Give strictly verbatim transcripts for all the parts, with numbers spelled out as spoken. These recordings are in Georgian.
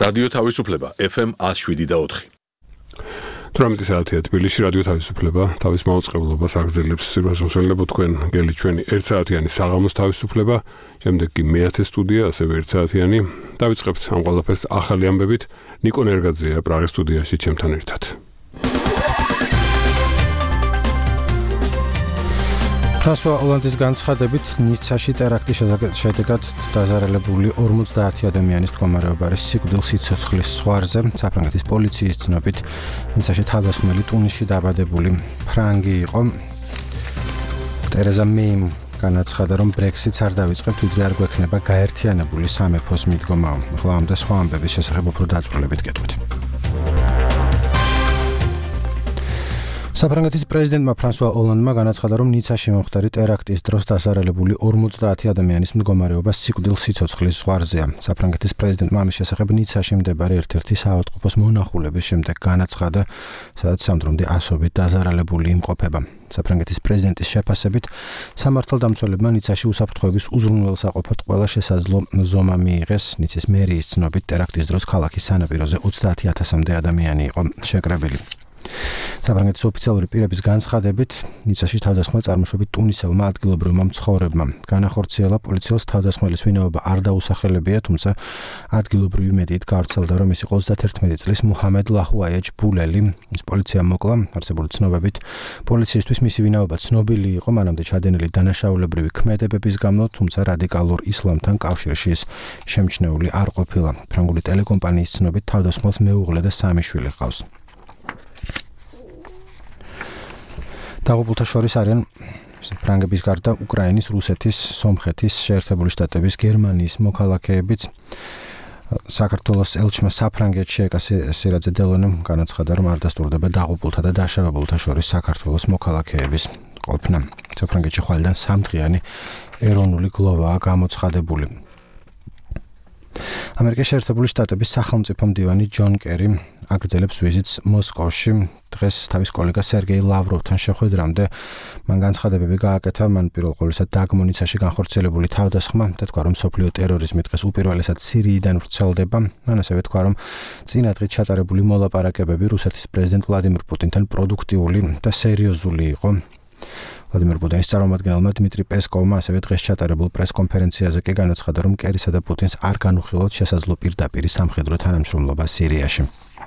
რადიო თავისუფლება ეფ ემ one oh seven და four. თვრამეტი საათია თბილისში რადიო თავისუფლება თავის მაუწყებლობას აგრძელებს სიბრაზმოსველებო თქვენ გელი ჩვენი ერთ საათიანი საღამოს თავისუფლება, შემდეგ კი მეათე სტუდია, ასევე ერთ საათიანი. დავიწყებთ ამ ყველაფერს ახალი ამბებით. ნიკო ნერგაძეა პრაღის სტუდიაში ჩემთან ერთად. ფრანსუა ოლანდის განცხადებით ნიცაში ტერაქტის შედეგად დაზარალებული ორმოცდაათი ადამიანის მდგომარეობა არის სიკვდილის სიცოცხლის ზღვარზე. საფრანგეთის პოლიციის ცნობით ნიცაში თავდასხმელი ტუნისში დაბადებული ფრანგი იყო. ტერეზა მეიმ განაცხადა, რომ ბრექსიტს არ დავიწყებთ, ვიდრე არ გვექნება გაერთიანებული სამეფოს მიდგომა. ახლა ამ და სხვა ამბების შესახებ უფრო დაწვრილებით გეტყვით. საფრანგეთის პრეზიდენტმა ფრანსუა ოლანდმა განაცხადა, რომ ნიცაში მომხდარი ტერაქტის დროს დასარალებული ორმოცდაათი ადამიანის მდგომარეობა სიკვდილის სიცოცხლის ზღვარზეა. საფრანგეთის პრეზიდენტმა ამის შესახებ ნიცაში მდებარე ერთ-ერთი საავადმყოფოს მონახულების შემდეგ განაცხადა, სადაც სამდრომდე ასობით დაზარალებული იმყოფება. საფრანგეთის პრეზიდენტის შეფასებით სამართალდამცველებმა ნიცაში უსაფრთხოების უზრუნველსაყოფად ყველა შესაძლო ზომა მიიღეს. ნიცის მერიის ცნობით ტერაქტის დროს ქალაქის სანაპიროზე ოცდაათი ათასამდე ადამიანი იყო შეკრებილი. საფრანგეთის ოფიციალური პირების განცხადებით ნიცაში თავდასხმა წარმოშობით ტუნისელმა ადგილობრივმა მცხოვრებმა. განახორციელა პოლიციელს თავდასხმელის ვინაობა არ დაუსახელებია, თუმცა ადგილობრივი მედიით გავრცელდა, რომ ის იყო ოცდაათერთმეტი წლის მუჰამედ ლაჰუაიეჯ ბულელი. ის პოლიციამ მოკლა, არსებული ცნობებით პოლიციისთვის მისი ვინაობა ცნობილი იყო მანამდე ჩადენილი დანაშაულებრივი ქმედებების გამო, თუმცა რადიკალურ ისლამთან კავშირში ის შემჩნეული არ ყოფილა. ფრანგული ტელეკომპანიის ცნობით თავდასხმელს მეუღლე და სამი შვილი ჰყავს. დაღუპულთა შორის არიან ფრანგების გარდა უკრაინის, რუსეთის, სომხეთის, შეერთებული შტატების, გერმანიის მოქალაქეებიც. საქართველოს ელჩმა საფრანგეთში ეკა სირაძე დელონემ განაცხადა, რომ არ დასტურდება დაღუპულთა და დაშავებულთა შორის საქართველოს მოქალაქეების ყოფნა. საფრანგეთში ხვალიდან სამდღიანი ეროვნული გლოვაა გამოცხადებული. ამერიკის შეერთებული შტატების სახელმწიფო მდივანი ჯონ კერი აგრძელებს ვიზიტს მოსკოვში. დღეს თავის კოლეგა სერგეი ლავროვთან შეხვედრამდე მან განცხადებები გააკეთა. მან პირველ ყოვლისა დაგმო ნიცაში განხორციელებული თავდასხმა და თქვა, რომ მსოფლიო ტერორიზმი დღეს უპირველესად სირიიდან ვრცელდება. მან ასევე თქვა, რომ წინა დღით ჩატარებული მოლაპარაკებები რუსეთის პრეზიდენტ ვლადიმირ პუტინთან პროდუქტიული და სერიოზული იყო. ვლადიმირ პუტინის წარმომადგენელმა დმიტრი პესკოვმა ასევე დღეს ჩატარებულ პრესკონფერენციაზე კი განაცხადა, რომ კერისა და პუტინს არ განუხილოთ შესაძლო პირდაპირი სამხედრო თანამშრომლობა სირიაში.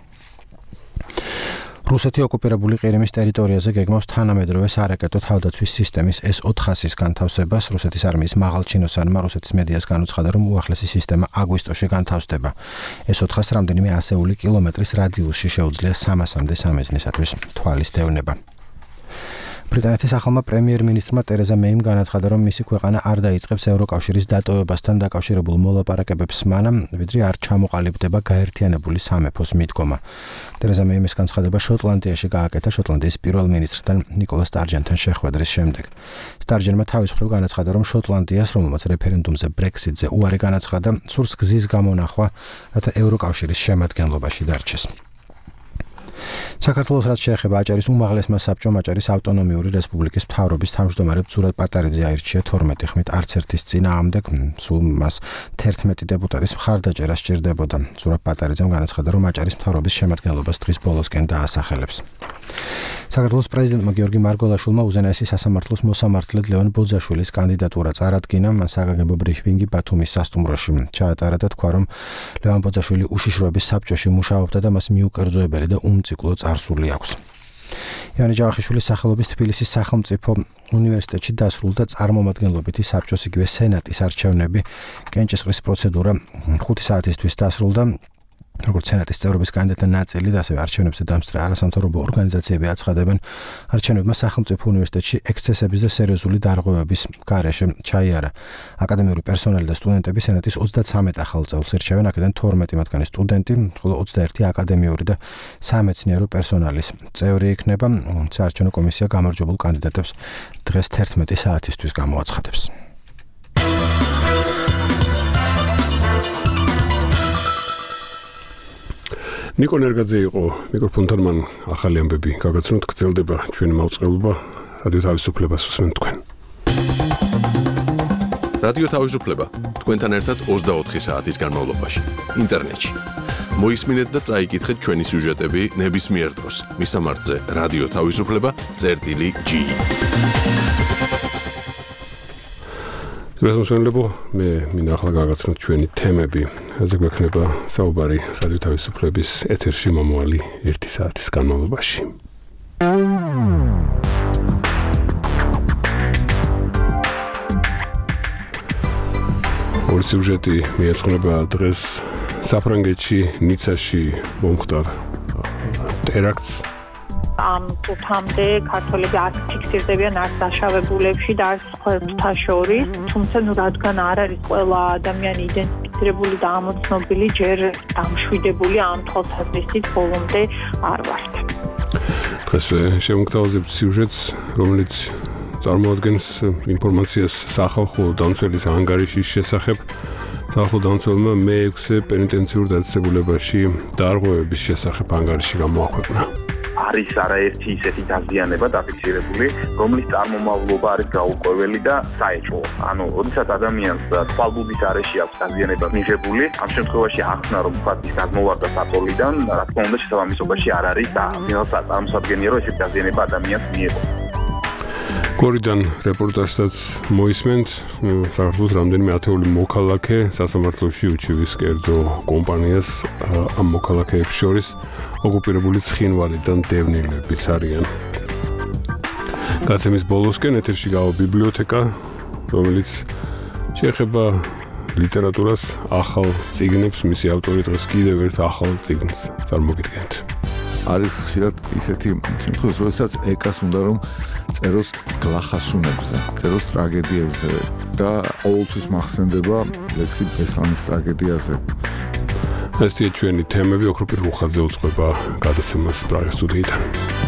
რუსეთი ოკუპირებული ყირიმის ტერიტორიაზე გეგმავს თანამედროვე სარაკეტო თავდაცვის სისტემის ეს ოთხასის განთავსებას. რუსეთის არმიის მაღალჩინოსანმა რუსეთის მედიას განუცხადა, რომ უახლესი სისტემა აგვისტოში განთავსდება. ეს ოთხასი რამდენიმე ასეული კილომეტრის რადიუსში შეუძლია სამასამდე სამიზნისათვის თვალის დევნება. ბრიტანეთის ახალმა პრემიერ-მინისტრმა ტერეზა მეიმ განაცხადა, რომ მისი ქვეყანა არ დაიწყებს ევროკავშირის დატოვებასთან დაკავშირებულ მოლაპარაკებებს მანამ, ვიდრე არ ჩამოყალიბდება გაერთიანებული სამეფოს მიდგომა. ტერეზა მეიმის განცხადება შოტლანდიაში გააკეთა შოტლანდიის პირველ მინისტრთან ნიკოლა სტარჯენთან შეხვედრის შემდეგ. სტარჯენმა თავის მხრივ განაცხადა, რომ შოტლანდიას, რომელმაც რეფერენდუმზე ბრექსიტზე უარი განაცხადა, სურს გზის გამონახვა, რათა ევროკავშირის შემადგენლობაში დარჩეს. საქართველოს რაც შეეხება აჭარის უმაღლესმა საბჭომ აჭარის ავტონომიური რესპუბლიკის მთავრობის თავმჯდომარედ ზურაბ პატარიძე აირჩია თორმეტი ხმით არც ერთის წინააღმდეგ, სულ მას თერთმეტი დეპუტატის მხარდაჭერა სჭირდებოდა. ზურაბ პატარიძემ განაცხადა, რომ აჭარის მთავრობის შემადგენლობას დღის ბოლოსკენ დაასახელებს. საქართველოს პრეზიდენტმა გიორგი მარგველაშვილმა უზენაესი სასამართლოს მოსამართლედ ლევან ბოძაშვილის კანდიდატურა წარადგინა. მან საგანგებო ბრიფინგი ბათუმის სასტუმროში ჩაატარა და თქვა, რომ ლევან ბოძაშვილი უშიშროების საბჭოში მუშაობდა და მას მიუკერძოებელი და უმციკლო წარსული აქვს. ივანე ჯავახიშვილის სახელობის თბილისის სახელმწიფო უნივერსიტეტში დასრულდა წარმომადგენლობითი საბჭოს იგივე სენატის არჩევნები. კენჭისყრის პროცედურა ხუთი საათისთვის დასრულდა. როგორც სენატის წევრების კანდიდატთა ნაწილი და ასევე არჩევნებზე დამსწრე არასამთავრობო ორგანიზაციები აცხადებენ, არჩევნებმა სახელმწიფო უნივერსიტეტში ექსცესების და სერიოზული დარღვევების გარეშე ჩაიარა. აკადემიური პერსონალი და სტუდენტები სენატის ოცდაცამეტ ახალ წევრს ირჩევენ, აქედან თორმეტი მათგანი სტუდენტი, ხოლო ოცდაერთი აკადემიური და სამეცნიერო პერსონალის წევრი იქნება. საარჩევნო კომისია გამარჯვებულ კანდიდატებს დღეს თერთმეტი საათისთვის გამოაცხადებს. ნიკო ნერგაძე იყო მიკროფონთან, მან ახალი ამბები გაგაცნოთ. გრძელდება ჩვენი მაუწყებლობა. რადიო თავისუფლებას უსმენთ თქვენ. რადიო თავისუფლება თქვენთან ერთად ოცდაოთხი საათის განმავლობაში ინტერნეტში მოისმინეთ და წაიკითხეთ ჩვენი სიუჟეტები ნებისმიერ დროს. მისამართზე რადიო თავისუფლება წერტილი ჯი. რეზოლუციებო მე მინდა ახლა გაგაცნოთ ჩვენი თემები. ასე გვექნება საუბარი რადიო თავისუფლების ეთერში მომავალი ერთი საათის განმავლობაში. ორი სიუჟეტი მიეძღვნება დღეს საფრანგეთში ნიცაში მომხდარ ტერაქტს. ამ წუთამდე ქართველები არ ფიქსირდებიან არც დაშავებულებში და არც სხვათა შორის, თუმცა ნუ რადგან არ არის ყველა ადამიანი იდენტიფიცირებული და ამოცნობილი, ჯერ დამშვიდებული ამ თვალსაზრისით ბოლომდე არ ვართ. დღეს შევმოგვთავაზებთ სიუჟეტს, რომელიც წარმოადგენს ინფორმაციას სახალხო დამცველის ანგარიშის შესახებ. სახალხო დამცველმა მეექვსე პენიტენციურ დაწესებულებაში დარღვევების შესახებ ანგარიში გამოაქვეყნა. არის არაერთი ისეთი დაზიანება დაფიქსირებული, რომლის წარმომავლობა არის გაურკვეველი და საეჭვო. ანუ, როდესაც ადამიანს თვალბუდის არეში აქვს დაზიანება მიღებული, ამ შემთხვევაში ახსნა, რომ ფაქტის გადმოვარდა საწოლიდან, რა თქმა უნდა, შესაბამისობაში არ არის და მიღწევა წარმოსადგენია, რომ ესეთი დაზიანება ადამიანს მიიღო. გორიდან რეპორტაჟსაც მოისმენთ, საქართველოს რამდენიმე ათეული მოქალაქე სასამართლოში უჩივის კერძო კომპანიას ამ მოქალაქეებს შორის ოკუპირებული ცხინვალიდან დევნილებიც არიან. გაცემის ბოლოსკენ ეთერში გავა ბიბლიოთეკა, რომელიც შეეხება ლიტერატურას, ახალ წიგნებს, მისი ავტორი დღეს კიდევ ერთ ახალ წიგნს წარმოგიდგენთ. არის ხშირად ისეთი შემთხვევა, როდესაც ეკას უნდა რომ წეროს გლახასუნებზე, წეროს ტრაგედიებზე და ყოველთვის მახსენდება ლექსი ბესანის ტრაგედიაზე. ესეთი ჩვენი თემები ოქროპირ რუხაძე უწყება გადაცემას პრაღის სტუდიიდან.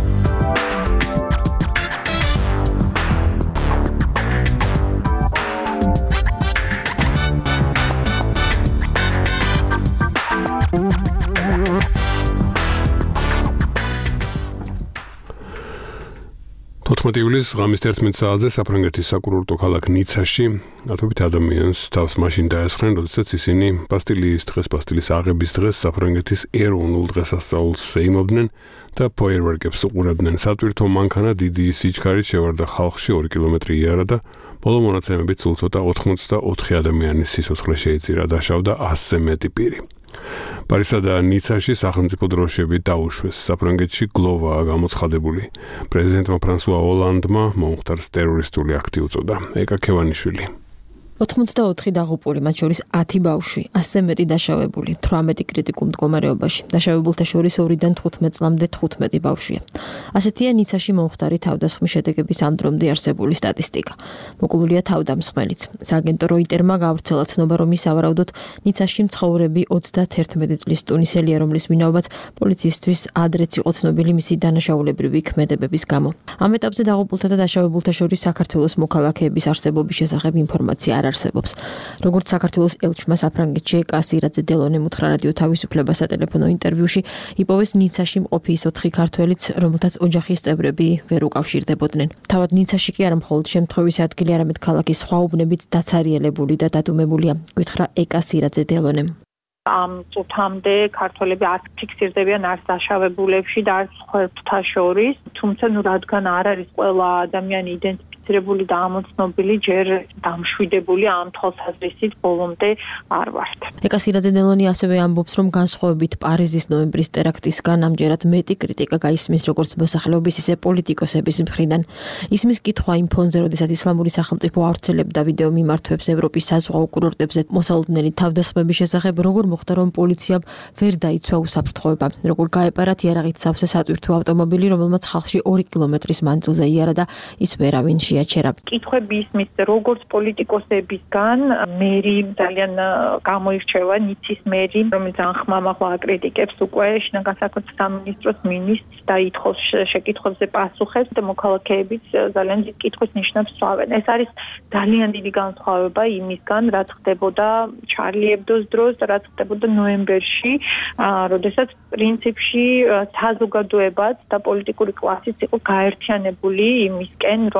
თოთხმეტი ივლისს ღამის ერთმეტ საათზე საფრანგეთის საკურორტო ქალაქ ნიცაში ათობით ადამიანს თავს მაშინ დაესხნენ, როდესაც ისინი ბასტილიის დღეს, ბასტილიის აღების დღეს საფრანგეთის ეროვნულ დღესასწაულს ეიმობდნენ და ფოიერვერკებს უყურებდნენ. სატვირთო მანქანა დიდი სიჩქარით შევარდა ხალხში ორი კილომეტრი იარა და ბოლო მონაცემებით სულ ცოტა ოთხმოცდაოთხი ადამიანის სიცოცხლე შეიწირა, დაშავდა ასზე მეტი პირი. პარიზსა და ნიცაში სახელმწიფო დროშები დაუშვეს. საფრანგეთში გლოვაა გამოცხადებული. პრეზიდენტმა ფრანსუა ოლანდმა მომხდარს ტერორისტული აქტი უწოდა. ეკა ქევანიშვილი. ოთხმოცდაოთხი დაღუპული, მათ შორის ათი ბავშვი, ასზე მეტი დაშავებული, თვრამეტი კრიტიკულ მდგომარეობაში. დაშავებულთა შორის ორიდან თხუთმეტ წლამდე თხუთმეტი ბავშვია. ასეთია ნიცაში მომხდარი თავდასხმის შედეგების ამ დრომდე არსებული სტატისტიკა. მოკლულია თავდამსხმელიც. სააგენტო როიტერმა გავრცელა ცნობა, რომ ის ავარაუდოდ ნიცაში მცხოვრები ოცდაათერთმეტი წლის ტუნისელია, რომლის ვინაობაც პოლიციისთვის ადრეც იყო ცნობილი მისი დანაშაულებრივი ქმედებების გამო. ამ ეტაპზე დაღუპულთა და დაშავებულთა შორის საქართველოს მოქალაქეების არსებობის შესახებ ინფორმაცია არ არსებობს. როგორც საქართველოს ელჩმა საფრანგეთში ეკა სირაძე დელონემ უთხრა რადიო თავისუფლება სატელეფონო ინტერვიუში, იპოვეს ნიცაში მყოფი ის ოთხი ქართველიც, რომელთაც ოჯახის წევრები ვერ უკავშირდებოდნენ. თავად ნიცაში კი არა მხოლოდ შემთხვევის ადგილი, არამედ ქალაქის სხვა უბნებიც დაცარიელებული და დადუმებულია, გითხრა ეკა სირაძე დელონემ. ამ წუთამდე ქართველები არ ფიქსირდებიან არც დაშავებულებში და არც სხვათა შორის, თუმცა ნუ რადგან არ არის ყველა ადამიანი იდენტიფიცირებული და ამოცნობილი, ჯერ დამშვიდებული ამ თვალსაზრისით ბოლომდე არ ვართ. ეკა სირაძე დელონი ასევე ამბობს, რომ განსხვავებით პარიზის ნოემბრის ტერაქტისგან ამჯერად მეტი კრიტიკა გაისმის როგორც მოსახლეობის, ისე პოლიტიკოსების მხრიდან. ისმის კითხვა იმ ფონზე, როდესაც ისლამური სახელმწიფო ავრცელებდა ვიდეო მიმართვებს ევროპის საზღვაო კურორტებზე მოსალოდნელი თავდასხმების შესახებ, როგორ მოხდა, რომ პოლიციამ ვერ დაიცვა უსაფრთხოება, როგორ გაეპარათ იარაღით სავსე სატვირთო ავტომობილი, რომელმაც ხალხში ორი კილომეტრის მანძილზე იარა და ის ვერავინ შეაჩერა. კითხვები ისმის, როგორც პოლიტიკოსებისგან, მერი ძალიან გამოირჩევა, ნიცის მერი, რომელიც ძალიან ხმამაღლა აკრიტიკებს უკვე შინაგან საქმეთა სამინისტროს მინისტრს და ითხოვს შეკითხვებზე პასუხებს და მოქალაქეებიც ძალიან დიდ კითხვის ნიშნებს სვავენ. ეს არის ძალიან დიდი განსხვავება იმისგან, რაც ხდებოდა ჩარლი ებდოს დროს და რაც ხდებოდა ნოემბერში, როდესაც პრინციპში საზოგადოებაც და პოლიტიკური კლასიც იყო გაერთიანებული იმისკენ, რომ არ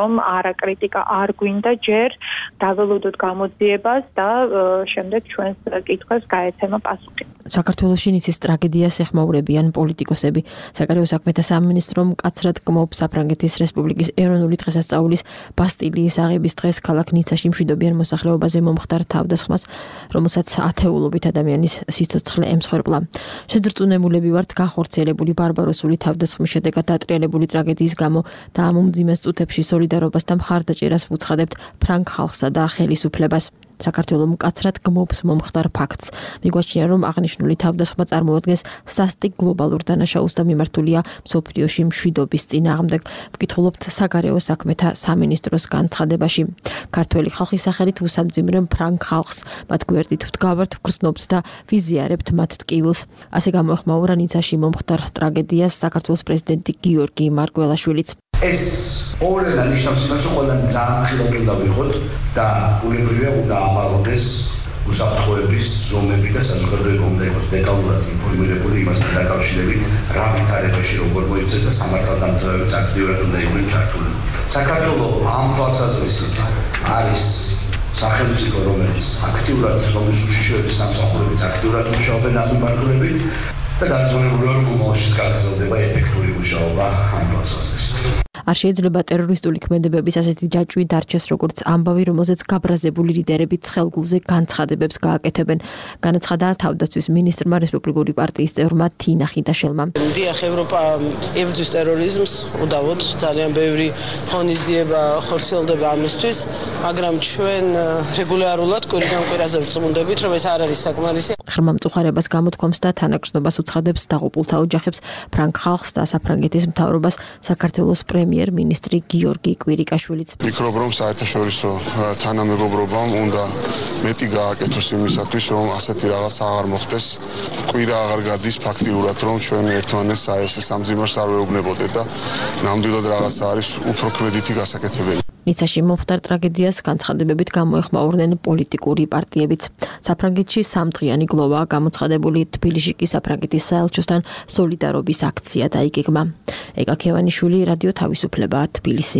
კრიტიკა არ გვინდა ჯერ დაველოდოთ გამოძიებას და შემდეგ ჩვენს კითხვებს გაეცემა პასუხი. საქართველოში ნიცის ტრაგედიას ეხმაურებიან პოლიტიკოსები. საგარეო საქმეთა სამინისტრო მკაცრად კმობს საფრანგეთის რესპუბლიკის ეროვნული დღესასწაულის ბასტილიის აღების დღეს ქალაქ ნიცაში მშვიდობიან მოსახლეობაზე მომხდარ თავდასხმას, რომელსაც ათეულობით ადამიანის სიცოცხლე ემსხვერპლა. შეძრწუნებულები ვართ განხორციელებული ბარბაროსული თავდასხმის შედეგად დატრიალებული ტრაგედიის გამო და ამ უმძიმეს წუთებში სოლიდარობას და მხარდაჭერას ვუცხადებთ ფრანგ ხალხსა და ხელისუფლებას. საქართველოს მკაცრად გმობს მომხდარ ფაქტს. მიგვაჩნია, რომ აღნიშნული თავდასხმა წარმოადგენს სასტიკ გლობალურ დანაშაულს და მიმართულია მსოფლიოში მშვიდობის წინააღმდეგ. ვკითხულობთ საგარეო საქმეთა სამინისტროს განცხადებაში. ქართველი ხალხის სახელით უსამძიმრებ ფრანგ ხალხს, მათ გვერდით ვდგავართ, ვგრძნობთ და ვიზიარებთ მათ ტკივილს. ასე გამოეხმაურა ნიცაში მომხდარ ტრაგედიას საქართველოს პრეზიდენტი გიორგი მარგველაშვილიც. ეს ორი ნიშნავს იმას, რომ ყველანი ძალიან ხილად უნდა ვიყოთ და ულებრივია უნდა ამაღლდეს უსაფრთხოების ზომები და საზოგადოება უნდა იყოს დეტალურად ინფორმირებული იმასთან დაკავშირებით, რა ვითარებაში როგორ მოიქცეს და სამართალდამცავებიც აქტიურად უნდა იყვნენ ჩართული. საქართველოს ამ თვალსაზრისით არის სახელმწიფო, რომელიც აქტიურად რომლის უშიშროების სამსახურებიც აქტიურად მუშაობენ ამ მიმართულებით და დარწმუნებულია, რომ მომავალშიც გაგრძელდება ეფექტური მუშაობა ამ თვალსაზრისით. არ შეიძლება ტერორისტული ქმედებების ასეთი ჯაჭვი დარჩეს როგორც ამბავი, რომელზეც გაბრაზებული ლიდერები ცხელგულზე განცხადებებს გააკეთებენ. განაცხადა თავდაცვის მინისტრმა რესპუბლიკური პარტიის წევრმა თინა ხიდაშელმა. დიახ, ევროპა ებრძვის ტერორიზმს, უდავოდ ძალიან ბევრი ღონისძიება ხორციელდება ამისთვის, მაგრამ ჩვენ რეგულარულად კვირიდან კვირაზე ვწმუნდებით, რომ ეს არ არის საკმარისი. ღრმა მწუხარებას გამოთქვამს და თანაგრძნობას უცხადებს დაღუპულთა ოჯახებს, ფრანგ ხალხს და საფრანგეთის მთავრობას საქართველოს პრემიერ-მინისტრი გიორგი კვირიკაშვილიც. ვფიქრობ, რომ საერთაშორისო თანამეგობრობამ უნდა მეტი გააკეთოს იმისათვის, რომ ასეთი რაღაც აღარ მოხდეს. კვირა აღარ გადის ფაქტიურად, რომ ჩვენი ერთმანეთს ეს სამძიმარს არ ვეუბნებოდეთ და ნამდვილად რაღაც არის უფრო ქმედითი გასაკეთებელი. ნიცაში მომხდარ ტრაგედიას განცხადებებით გამოეხმაურნენ პოლიტიკური პარტიებიც. საფრანგეთში სამდღიანი გლოვაა გამოცხადებული, თბილისში კი საფრანგეთის საელჩოსთან სოლიდარობის აქცია დაიგეგმა. ეკა ქევანიშვილი, რადიო თავისუფლება, თბილისი.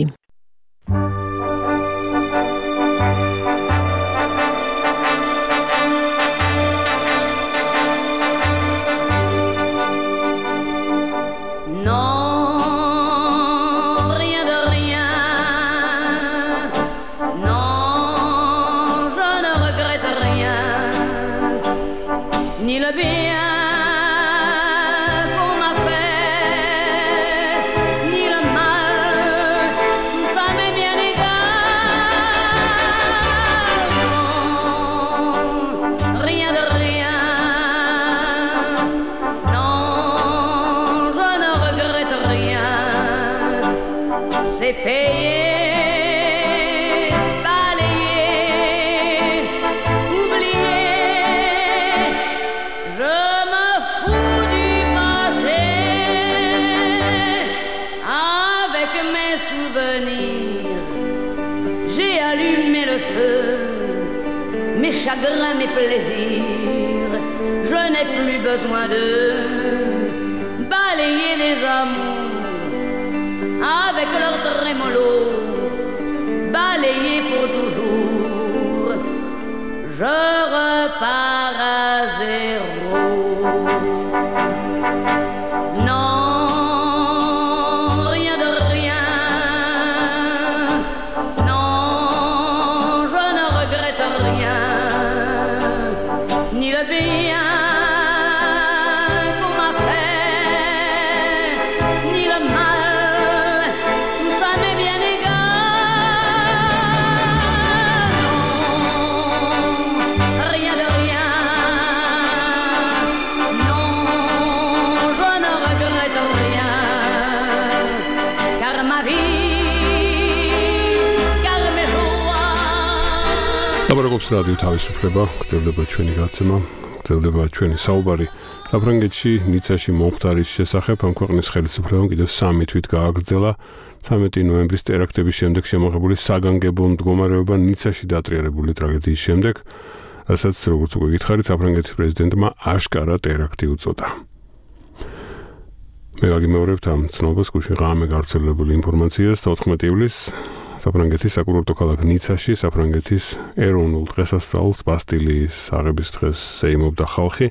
Chagrins, mes plaisirs, je n'ai plus besoin de balayer les amours avec leur trémolo, balayer pour toujours. Je repars à zéro. Non, rien de rien. Non, je ne regrette rien. Ni le bien qu'on m'a fait, ni le mal, tout ça m'est bien égal. Non, rien de rien. Non, je ne regrette rien. Car ma vie, car mes joies. Labragobs radio თავისუფლება, გრძელდება ჩვენი გაცემა, გრძელდება ჩვენი საუბარი. საფრანგეთში, ნიცაში მომხდარის შესახებ ამ ქვეყნის ხელისუფლებამ კიდევ სამი თვით გააგრძელა. ცამეტი ნოემბრის ტერაქტების შემდეგ შემოღებული საგანგებო მდგომარეობა ნიცაში დატრიალებული ტრაგედიის შემდეგ, რასაც როგორც უკვე გითხარით, საფრანგეთის პრეზიდენტმა აშკარა ტერაქტი უწოდა. მე გაგიმეორებთ ამ ცნობას, გუშინ ღამე გავრცელებული ინფორმაციას, თოთხმეტი ივლისს საფრანგეთის საკურორტო ქალაქ ნიცაში, საფრანგეთის ეროვნულ დღესასწაულს ბასტილიის აღების დღეს ეიმობდა ხალხი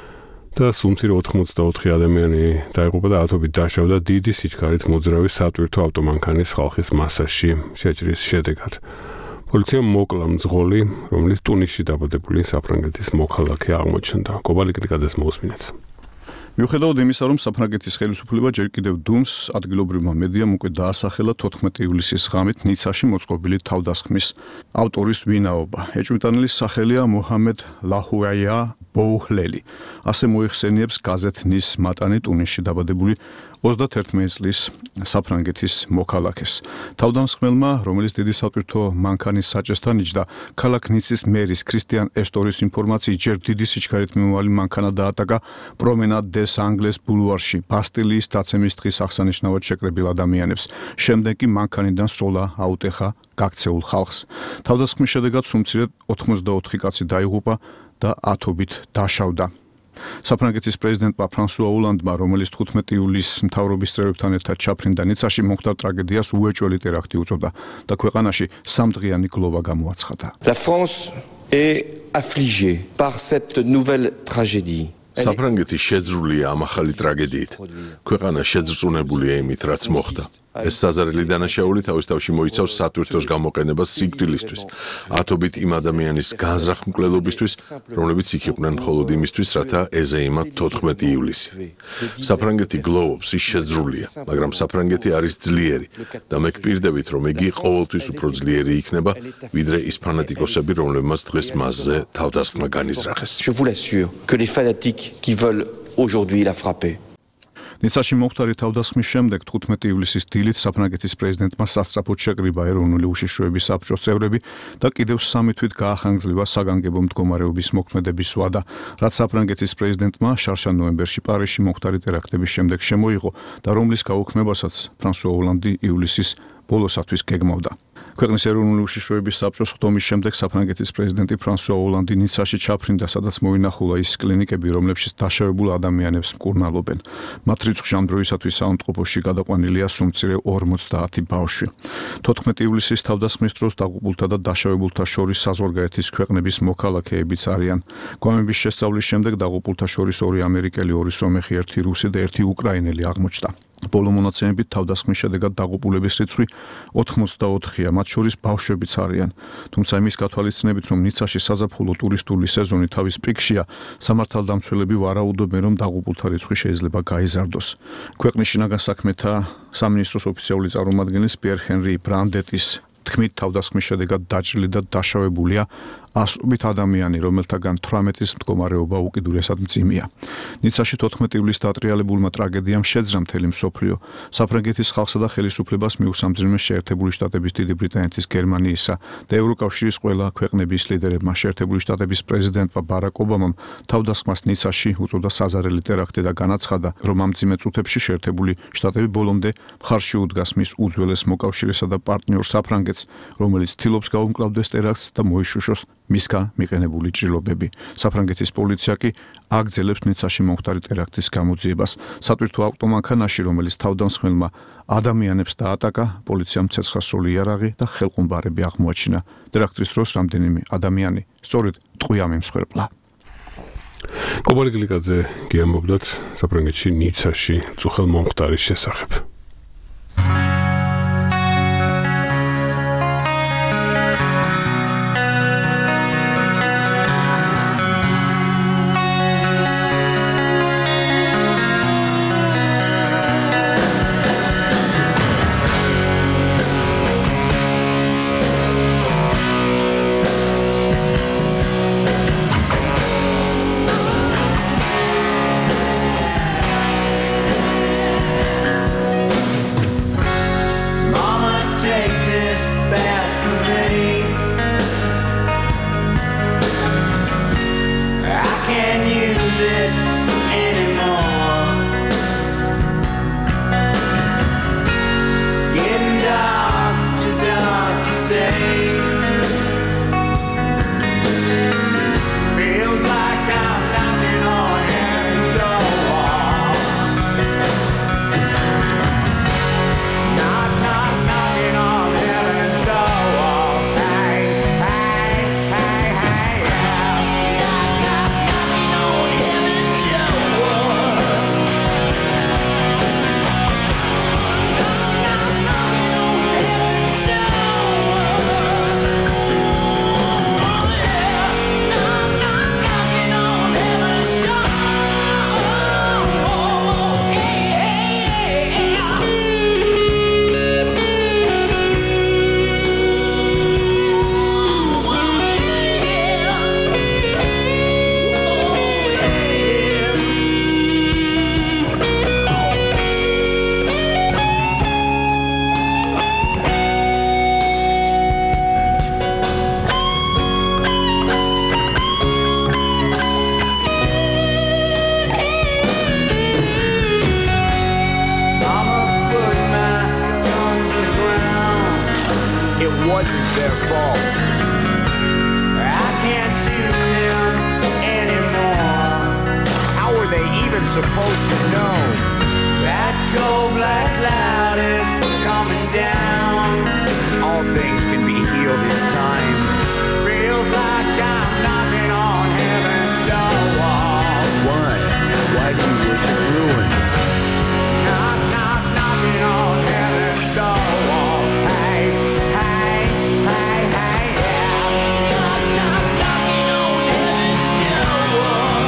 და სუმცირ ოთხმოცდაოთხი ადამიანი დაიღუპა და ათობით დაშავდა დიდი სიჩქარით მოძრავი სატვირთო ავტომანქანის ხალხის მასაში შეჭრის შედეგად. პოლიციამ მოკლა მძღოლი, რომელიც ტუნისში დაბადებული საფრანგეთის მოქალაქე აღმოჩნდა. კობალი კრიკაძეს მოусმინეთ. მიუხედავად იმისა, რომ საფრანგეთის ხელისუფლება ჯერ კიდევ დუმს ადგილობრივმა მედიამ უკვე დაასახელა თოთხმეტი ივლისის ღამით ნიცაში მოწყობილი თავდასხმის ავტორის ვინაობა. ეჭვმიტანილის სახელია მოჰამედ ლაჰუაია ბოუჰლელი. ასე მოიხსენიებს გაზეთ ნის მატანი ტუნისში დაბადებული ოცდაათერთმეტი წლის საფრანგეთის მოქალაქეს. თავდამსხმელმა, რომელიც დიდი სატვირთო მანქანის საჭესთან იჯდა, ქალაქ ნიცის მერის ქრისტიან ესტორის ინფორმაციით ჯერ დიდი სიჩქარით მიმავალი მანქანა დაატაკა პრომენად დეს ანგლეს ბულვარში ბასტილიის დაცემის დღის აღსანიშნავად შეკრებილ ადამიანებს. შემდეგ კი მანქანიდან სოლა აუტეხა გაქცეულ ხალხს. თავდასხმის შედეგად სუმცირედ ოთხმოცდაოთხი კაცი დაიღუპა და ათობით დაშავდა. საფრანგეთის პრეზიდენტმა ფრანსუა ოლანდმა, რომელიც თხუთმეტი ივლისს მთავრობის წევრებთან ერთად ჩაფრინდა ნიცაში, მომხდარ ტრაგედიას უეჭველი ტერაქტი უწოდა და ქვეყანაში სამდღიანი გლოვა გამოაცხადა. La France est affligée par cette nouvelle tragédie. საფრანგეთი შეძრულია ამ ახალი ტრაგედიით. ქვეყანა შეძრწუნებულია იმით, რაც მოხდა. ეს საზარელი დანაშაული თავის თავში მოიცავს სატვირთოს გამოყენებას სიკვდილისთვის. ათობით იმ ადამიანის განზრახ მკვლელობისთვის, რომლებიც იქ იყვნენ მხოლოდ იმისთვის, რათა ეზეიმათ თოთხმეტი ივლისი. საფრანგეთი გლოვობს, ის შეძრულია, მაგრამ საფრანგეთი არის ძლიერი და მე გპირდებით, რომ იგი ყოველთვის უფრო ძლიერი იქნება, ვიდრე ის ფანატიკოსები, რომლებმაც დღეს მასზე თავდასხმა განიზრახეს. Je vous l'assure que les fanatiques qui veulent aujourd'hui la frapper. ნიცაში მომხდარი თავდასხმის შემდეგ თხუთმეტი ივლისის დილით საფრანგეთის პრეზიდენტმა სასწრაფოდ შეკრიბა ეროვნული უშიშროების საბჭოს წევრები და კიდევ სამი თვით გაახანგრძლივა საგანგებო მდგომარეობის მოქმედების ვადა, რაც საფრანგეთის პრეზიდენტმა შარშან ნოემბერში პარიზში მომხდარი ტერაქტების შემდეგ შემოიღო და რომლის გაუქმებასაც ფრანსუა ოლანდი ივლისის ბოლოსათვის გეგმავდა. ქვეყნის ეროვნული უშიშროების საბჭოს ხდომის შემდეგ საფრანგეთის პრეზიდენტი ფრანსუა ოლანდი ნიცაში ჩაფრინდა, სადაც მოინახულა ის კლინიკები, რომლებშიც დაშავებულ ადამიანებს მკურნალობენ. მათ რიცხვში ამ დროისათვის საავადმყოფოში გადაყვანილია სუმცირე ორმოცდაათი ბავშვი. თოთხმეტი ივლისის თავდასხმის დროს დაღუპულთა და დაშავებულთა შორის საზღვარგარეთის ქვეყნების მოქალაქეებიც არიან. გვამების შესწავლის შემდეგ დაღუპულთა შორის ორი ამერიკელი, ორი სომეხი, ერთი რუსი და ერთი უკრაინელი აღმოჩნდა. ბოლო მონაცემებით თავდასხმის შედეგად დაღუპულების რიცხვი ოთხმოცდაოთხია, მათ შორის ბავშვებიც არიან. თუმცა იმის გათვალისწინებით, რომ ნიცაში საზაფხულო ტურისტული სეზონი თავის პიკშია, სამართალდამცველები ვარაუდობენ, რომ დაღუპულთა რიცხვი შეიძლება გაიზარდოს. ქვეყნის შინაგან საქმეთა სამინისტროს ოფიციალური წარმომადგენლის პიერ ჰენრი ბრანდეტის თქმით, თავდასხმის შედეგად დაჭრილი და დაშავებულია ასობით ადამიანი, რომელთაგან თვრამეტის მდგომარეობა უკიდურესად მძიმეა. ნიცაში თოთხმეტი ივლისს დატრიალებულმა ტრაგედიამ შეძრა მთელი მსოფლიო. საფრანგეთის ხალხსა და ხელისუფლებას მიუსამძიმეს შეერთებული შტატების, დიდი ბრიტანეთის, გერმანიისა და ევროკავშირის ყველა ქვეყნების ლიდერებმა. შეერთებული შტატების პრეზიდენტმა ბარაკ ობამამ თავდასხმას ნიცაში უწოდა საზარელი ტერაქტი და განაცხადა, რომ ამ მძიმე წუთებში შეერთებული შტატები ბოლომდე მხარში უდგას მის უძველეს მოკავშირესა და პარტნიორ საფრანგეთს, რომელიც ცდილობს გაუმკლავდეს ტერაქტს და მოიშუშოს მისგან მიყენებული ჭრილობები. საფრანგეთის პოლიცია კი აგრძელებს ნიცაში მომხდარი ტერაქტის გამოძიებას. სატვირთო ავტომანქანაში, რომელიც თავდამსხმელმა ადამიანებს დაატაკა, პოლიციამ ცეცხლსროლი იარაღი და ხელყუმბარები აღმოაჩინა. ტერაქტის დროს რამდენიმე ადამიანი სწორედ ტყვია მიმსხვერპლა. კობალი გლიკაძე გიამბობდათ საფრანგეთში ნიცაში წუხელ მომხდარის შესახებ. ball. I can't see them anymore. How were they even supposed to know that cold black cloud is coming down? All things can be healed in time. Feels like I'm knocking on heaven's door wall. Why? Why do you worship ruins? Knock, knock, knocking on heaven's door wall. Hey, hey, hey, hey, yeah. Knock, knock, knocking on heaven's door wall.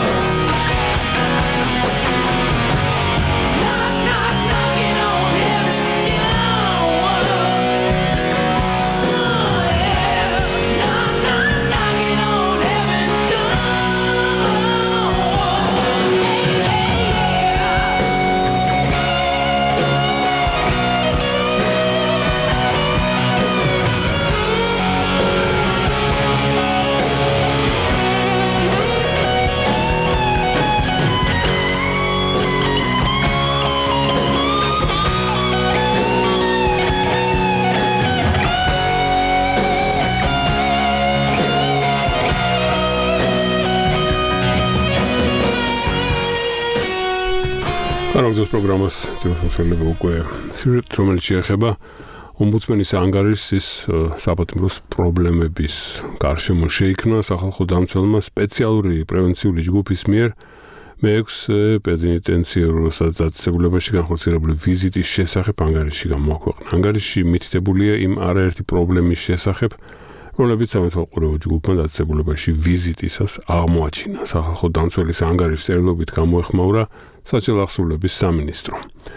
Knock, knock, knocking on heaven's door wall. Yeah. Knock, knock, knocking on heaven's door wall. Hey, hey, yeah. Არაგზოს პროგრამას ძილოსმსვლელები უკვე სიუჟეტ რომელიც შეეხება ომბუდსმენის ანგარიშის საპატიმროს პრობლემების გარშემო შეიქმნა სახალხო დამცველმა სპეციალური პრევენციული ჯგუფის მიერ მეექვსე პენიტენციაურ საწესებულებაში განხორციელებული ვიზიტის შესახებ ანგარიში გამოაქვეყნა. ანგარიში მითითებულია იმ არაერთი პრობლემის შესახებ, რომლებიც სამეთვალყურეო ჯგუფმა დაწესებულებაში ვიზიტისას აღმოაჩინა. სახალხო დამცველის ანგარიშის წერილობით გამოეხმაურა საჭირო ახსოვლების სამინისტრო.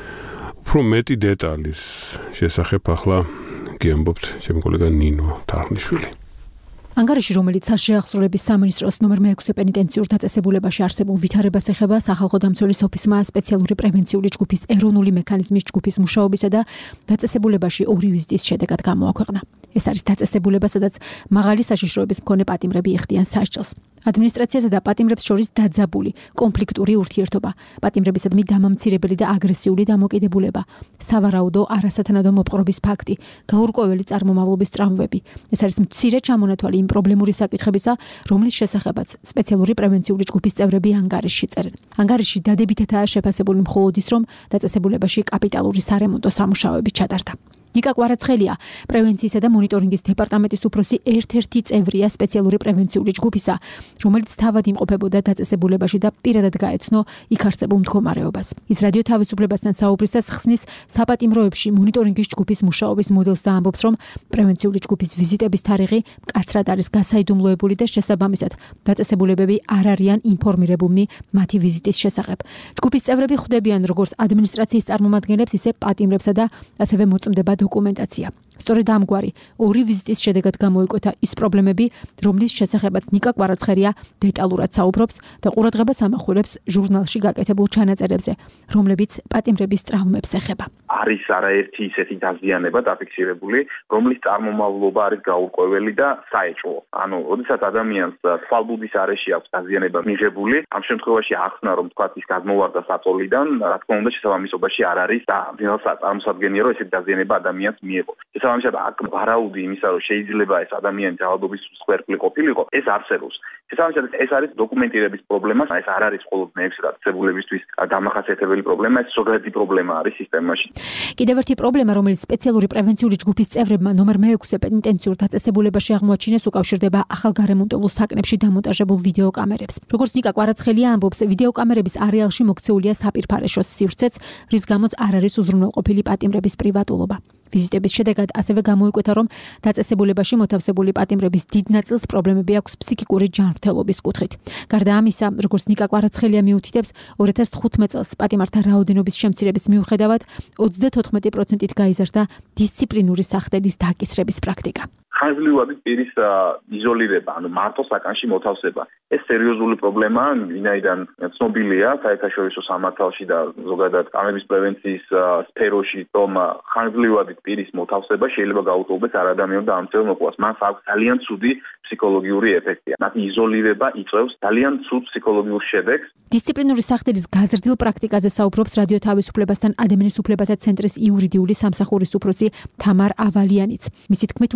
უფრო მეტი დეტალის შესახებ ახლა გიამბობთ ჩემი კოლეგა ნინო თარხნიშვილი. ანგარიში, რომელიც საშეახსრულების სამინისტროს ნომერ მეექვსე პენიტენციურ დაწესებულებაში არსებულ ვითარებას ეხება, სახალხო დამცველის ოფისმა სპეციალური პრევენციული ჯგუფის ეროვნული მექანიზმის ჯგუფის მუშაობისა და დაწესებულებაში ორი ვიზიტის შედეგად გამოაქვეყნა. ეს არის დაწესებულება, სადაც მაღალი საშიშროების მქონე პატიმრები იხდიან სასჯელს. ადმინისტრაციასა და პატიმრებს შორის დაძაბული კონფლიქტური ურთიერთობა, პატიმრებისადმი დამამცირებელი და აგრესიული დამოკიდებულება, სავარაუდო არასათანადო მოპყრობის ფაქტი, გაურკვეველი წარმომავლობის ტრავმები. ეს არის მცირე ჩამონათვალი იმ პრობლემური საკითხებისა, რომლის შესახებაც სპეციალური პრევენციული ჯგუფის წევრები ანგარიშში წერენ. ანგარიში დადებითადაა შეფასებული მხოლოდ ის, რომ დაწესებულებაში კაპიტალური სარემონტო სამუშაოები ჩატარდა. ნიკა კვარაცხელია, პრევენციისა და მონიტორინგის დეპარტამენტის უფროსი ერთ-ერთი წევრია სპეციალური პრევენციული ჯგუფისა, რომელიც თავად იმყოფებოდა დაწესებულებაში და პირადად გაეცნო იქ არსებულ მდგომარეობას. ის რადიო თავისუფლებასთან საუბრისას ხსნის საპატიმროებში მონიტორინგის ჯგუფის მუშაობის მოდელს და ამბობს, რომ პრევენციული ჯგუფის ვიზიტების თარიღი მკაცრად არის გასაიდუმლოებული და შესაბამისად დაწესებულებები არ არიან ინფორმირებულნი მათი ვიზიტის შესახებ. ჯგუფის წევრები ხვდებიან როგორც ადმინისტრაციის წარმომადგენლებს, ისე პატიმრებსა და ასევე მოწმდება დოკუმენტაცია. სწორედ ამგვარი ორი ვიზიტის შედეგად გამოიკვეთა ის პრობლემები, რომლის შესახებაც ნიკა კვარაცხელია დეტალურად საუბრობს და ყურადღებას ამახვილებს ჟურნალში გაკეთებულ ჩანაწერებზე, რომლებიც პატიმრების ტრავმებს ეხება. არის არაერთი ისეთი დაზიანება დაფიქსირებული, რომლის წარმომავლობა არის გაურკვეველი და საეჭვო. ანუ, როდესაც ადამიანს თვალბუდის არეში აქვს დაზიანება მიღებული, ამ შემთხვევაში ახსნა, რომ თქვა ის გადმოვარდა საწოლიდან, რა თქმა უნდა, შესაბამისობაში არ არის და წარმოსადგენია, რომ ესეთი დაზიანება ადამიანს მიიღო. შესაბამისად, აქ ვარაუდი იმისა, რომ შეიძლება ეს ადამიანი ძალადობის მსხვერპლი ყოფილიყო, ეს არსებობს. შესაბამისად, ეს არის დოკუმენტირების პრობლემა, ეს არ არის მხოლოდ მეექვსე დაწესებულებისთვის დამახასიათებელი პრობლემა, ეს ზოგადი პრობლემა არის სისტემაში. კიდევ ერთი პრობლემა, რომელიც სპეციალური პრევენციული ჯგუფის წევრებმა ნომერ მეექვსე პენიტენციურ დაწესებულებაში აღმოაჩინეს, უკავშირდება ახალგარემონტებულ საკნებში დამონტაჟებულ ვიდეოკამერებს. როგორც ნიკა კვარაცხელია ამბობს, ვიდეოკამერების არეალში მოქცეულია საპირფარეშოს სივრცეც, რის გამოც არ არის უზრუნველყოფილი პატიმრების პრივატულობა. ვიზიტების შედეგად ასევე გამოიკვეთა, რომ დაწესებულებაში მოთავსებული პატიმრების დიდ ნაწილს პრობლემები აქვს ფსიქიკური ჯანმრთელობის კუთხით. გარდა ამისა, როგორც ნიკა კვარაცხელია მიუთითებს, ორი ათას თხუთმეტ წელს პატიმართა რაოდენობის შემცირების მიუხედავად ოცდათოთხმეტი პროცენტით გაიზარდა დისციპლინური სახდელის დაკისრების პრაქტიკა. ხანგრძლივადი პირის იზოლირება, ანუ მარტო საკანში მოთავსება. ეს სერიოზული პრობლემაა, ვინაიდან ცნობილია საერთაშორისო სამართალში და ზოგადად კანაბის პრევენციის სფეროში, რომ ხანგრძლივადი პირის მოთავსება შეიძლება გაუტოლდეს არადამიანურ და ამცირებელ მოყვას. მას აქვს ძალიან ცუდი ფსიქოლოგიური ეფექტი. მათი იზოლირება იწვევს ძალიან ცუდ ფსიქოლოგიურ შედეგს. დისციპლინური სახდელის გაზრდილ პრაქტიკაზე საუბრობს რადიო თავისუფლებასთან ადამიანის უფლებათა ცენტრის იურიდიული სამსახურის უფროსი თამარ ავალიანიც. მისი თქმით, უმეტესწილად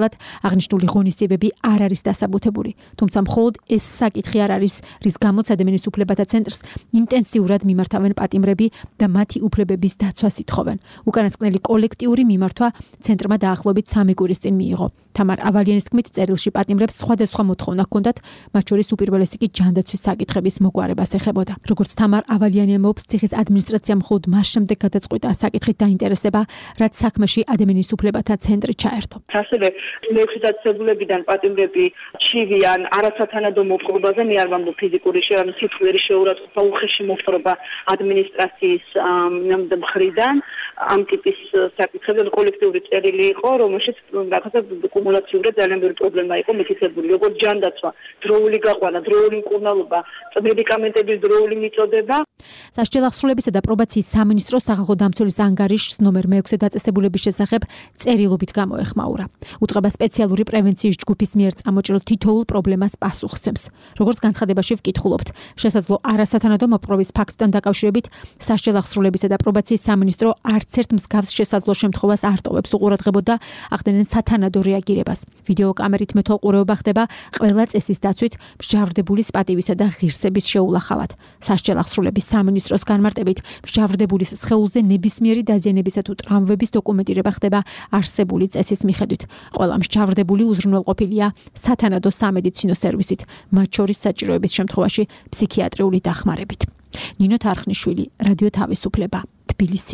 შესაძლებლად აღნიშნული ღონისძიებები არ არის დასაბუთებული. თუმცა მხოლოდ ეს საკითხი არ არის, რის გამოც ადამიანის უფლებათა ცენტრს ინტენსიურად მიმართავენ პატიმრები და მათი უფლებების დაცვას ითხოვენ. უკანასკნელი კოლექტიური მიმართვა ცენტრმა დაახლოებით სამი კვირის წინ მიიღო. თამარ ავალიანის თქმით, წერილში პატიმრებს სხვადასხვა მოთხოვნა ჰქონდათ, მათ შორის უპირველესი კი ჯანდაცვის საკითხების მოგვარებას ეხებოდა. როგორც თამარ ავალიანი ამბობს, ციხის ადმინისტრაციამ მხოლოდ მას შემდეგ გადაწყვიტა საკითხით დაინტერესება, რაც საქმეში ადამიანის უფლებათა ცენტრი ჩაერთო. ასევე მეექვსე დაწესებულებიდან პატიმრები ჩივიან არასათანადო მოპყრობაზე, მე არ ვამბობ ფიზიკური სიკვდილის შეურაცხყოფა, უხეში მოპყრობა ადმინისტრაციის მხრიდან. ამ ტიპის საკითხებზე კოლექტიური წერილი იყო, რომელშიც რაღაცა კუმულაციურად ძალიან ბევრი პრობლემა იყო მითითებული, როგორც ჯანდაცვა, დროული გაყვანა, დროული მკურნალობა, მედიკამენტების დროული მიწოდება. სასჯელ აღსრულებისა და პრობაციის სამინისტრო სახალხო დამცველის ანგარიშს ნომერ მეექვსე დაწესებულების შესახებ წერილობით გამოეხმაურა. უთხრება სპეციალური პრევენციის ჯგუფის მიერ წამოჭრილ თითოეულ პრობლემას პასუხცემს. როგორც განცხადებაში ვკითხულობთ, შესაძლო არასათანადო მოპყრობის ფაქტთან დაკავშირებით სასჯელ აღსრულებისა და პრობაციის სამინისტრო არც ერთ მსგავს შესაძლო შემთხვევას არ ტოვებს უყურადღებოდ და ახდენენ სათანადო რეაგირებას. ვიდეო კამერით მეთვალყურეობა ხდება ყველა წესის დაცვით მსჯავრდებულის პატივისა და ღირსების შეულახავად. სასჯელ აღსრულების სამინისტროს განმარტებით, მსჯავრდებულის სხეულზე ნებისმიერი დაზიანებისა თუ ტრავმების დოკუმენტირება ხდება არსებული წესის მიხედვით. ყველა მსჯავრდებული უზრუნველყოფილია სათანადო სამედიცინო სერვისით, მათ შორის საჭიროების შემთხვევაში ფსიქიატრიული დახმარებით. ნინო თარხნიშვილი, რადიო თავისუფლება, თბილისი.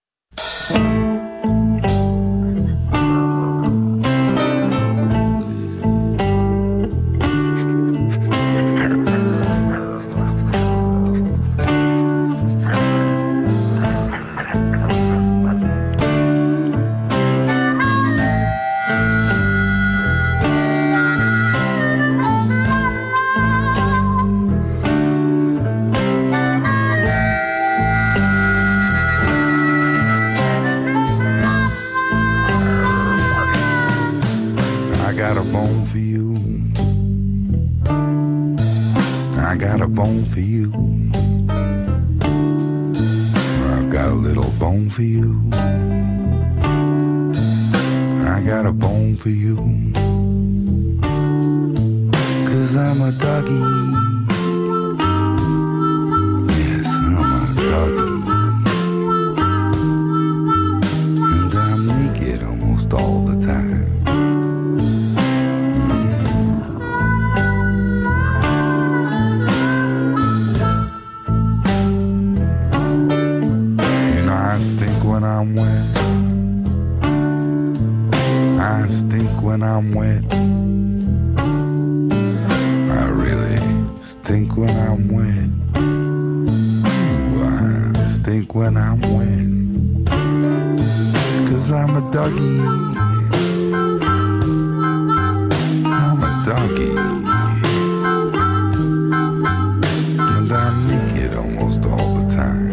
I got a bone for you. I've got a little bone for you. I got a bone for you. 'Cause I'm a doggy. Yes, I'm a doggy. And I'm naked almost all the time. I stink when I'm wet. I stink when I'm wet. I really stink when I'm wet. Ooh, I stink when I'm wet. 'Cause I'm a doggy. I'm a doggy. And I'm naked almost all the time.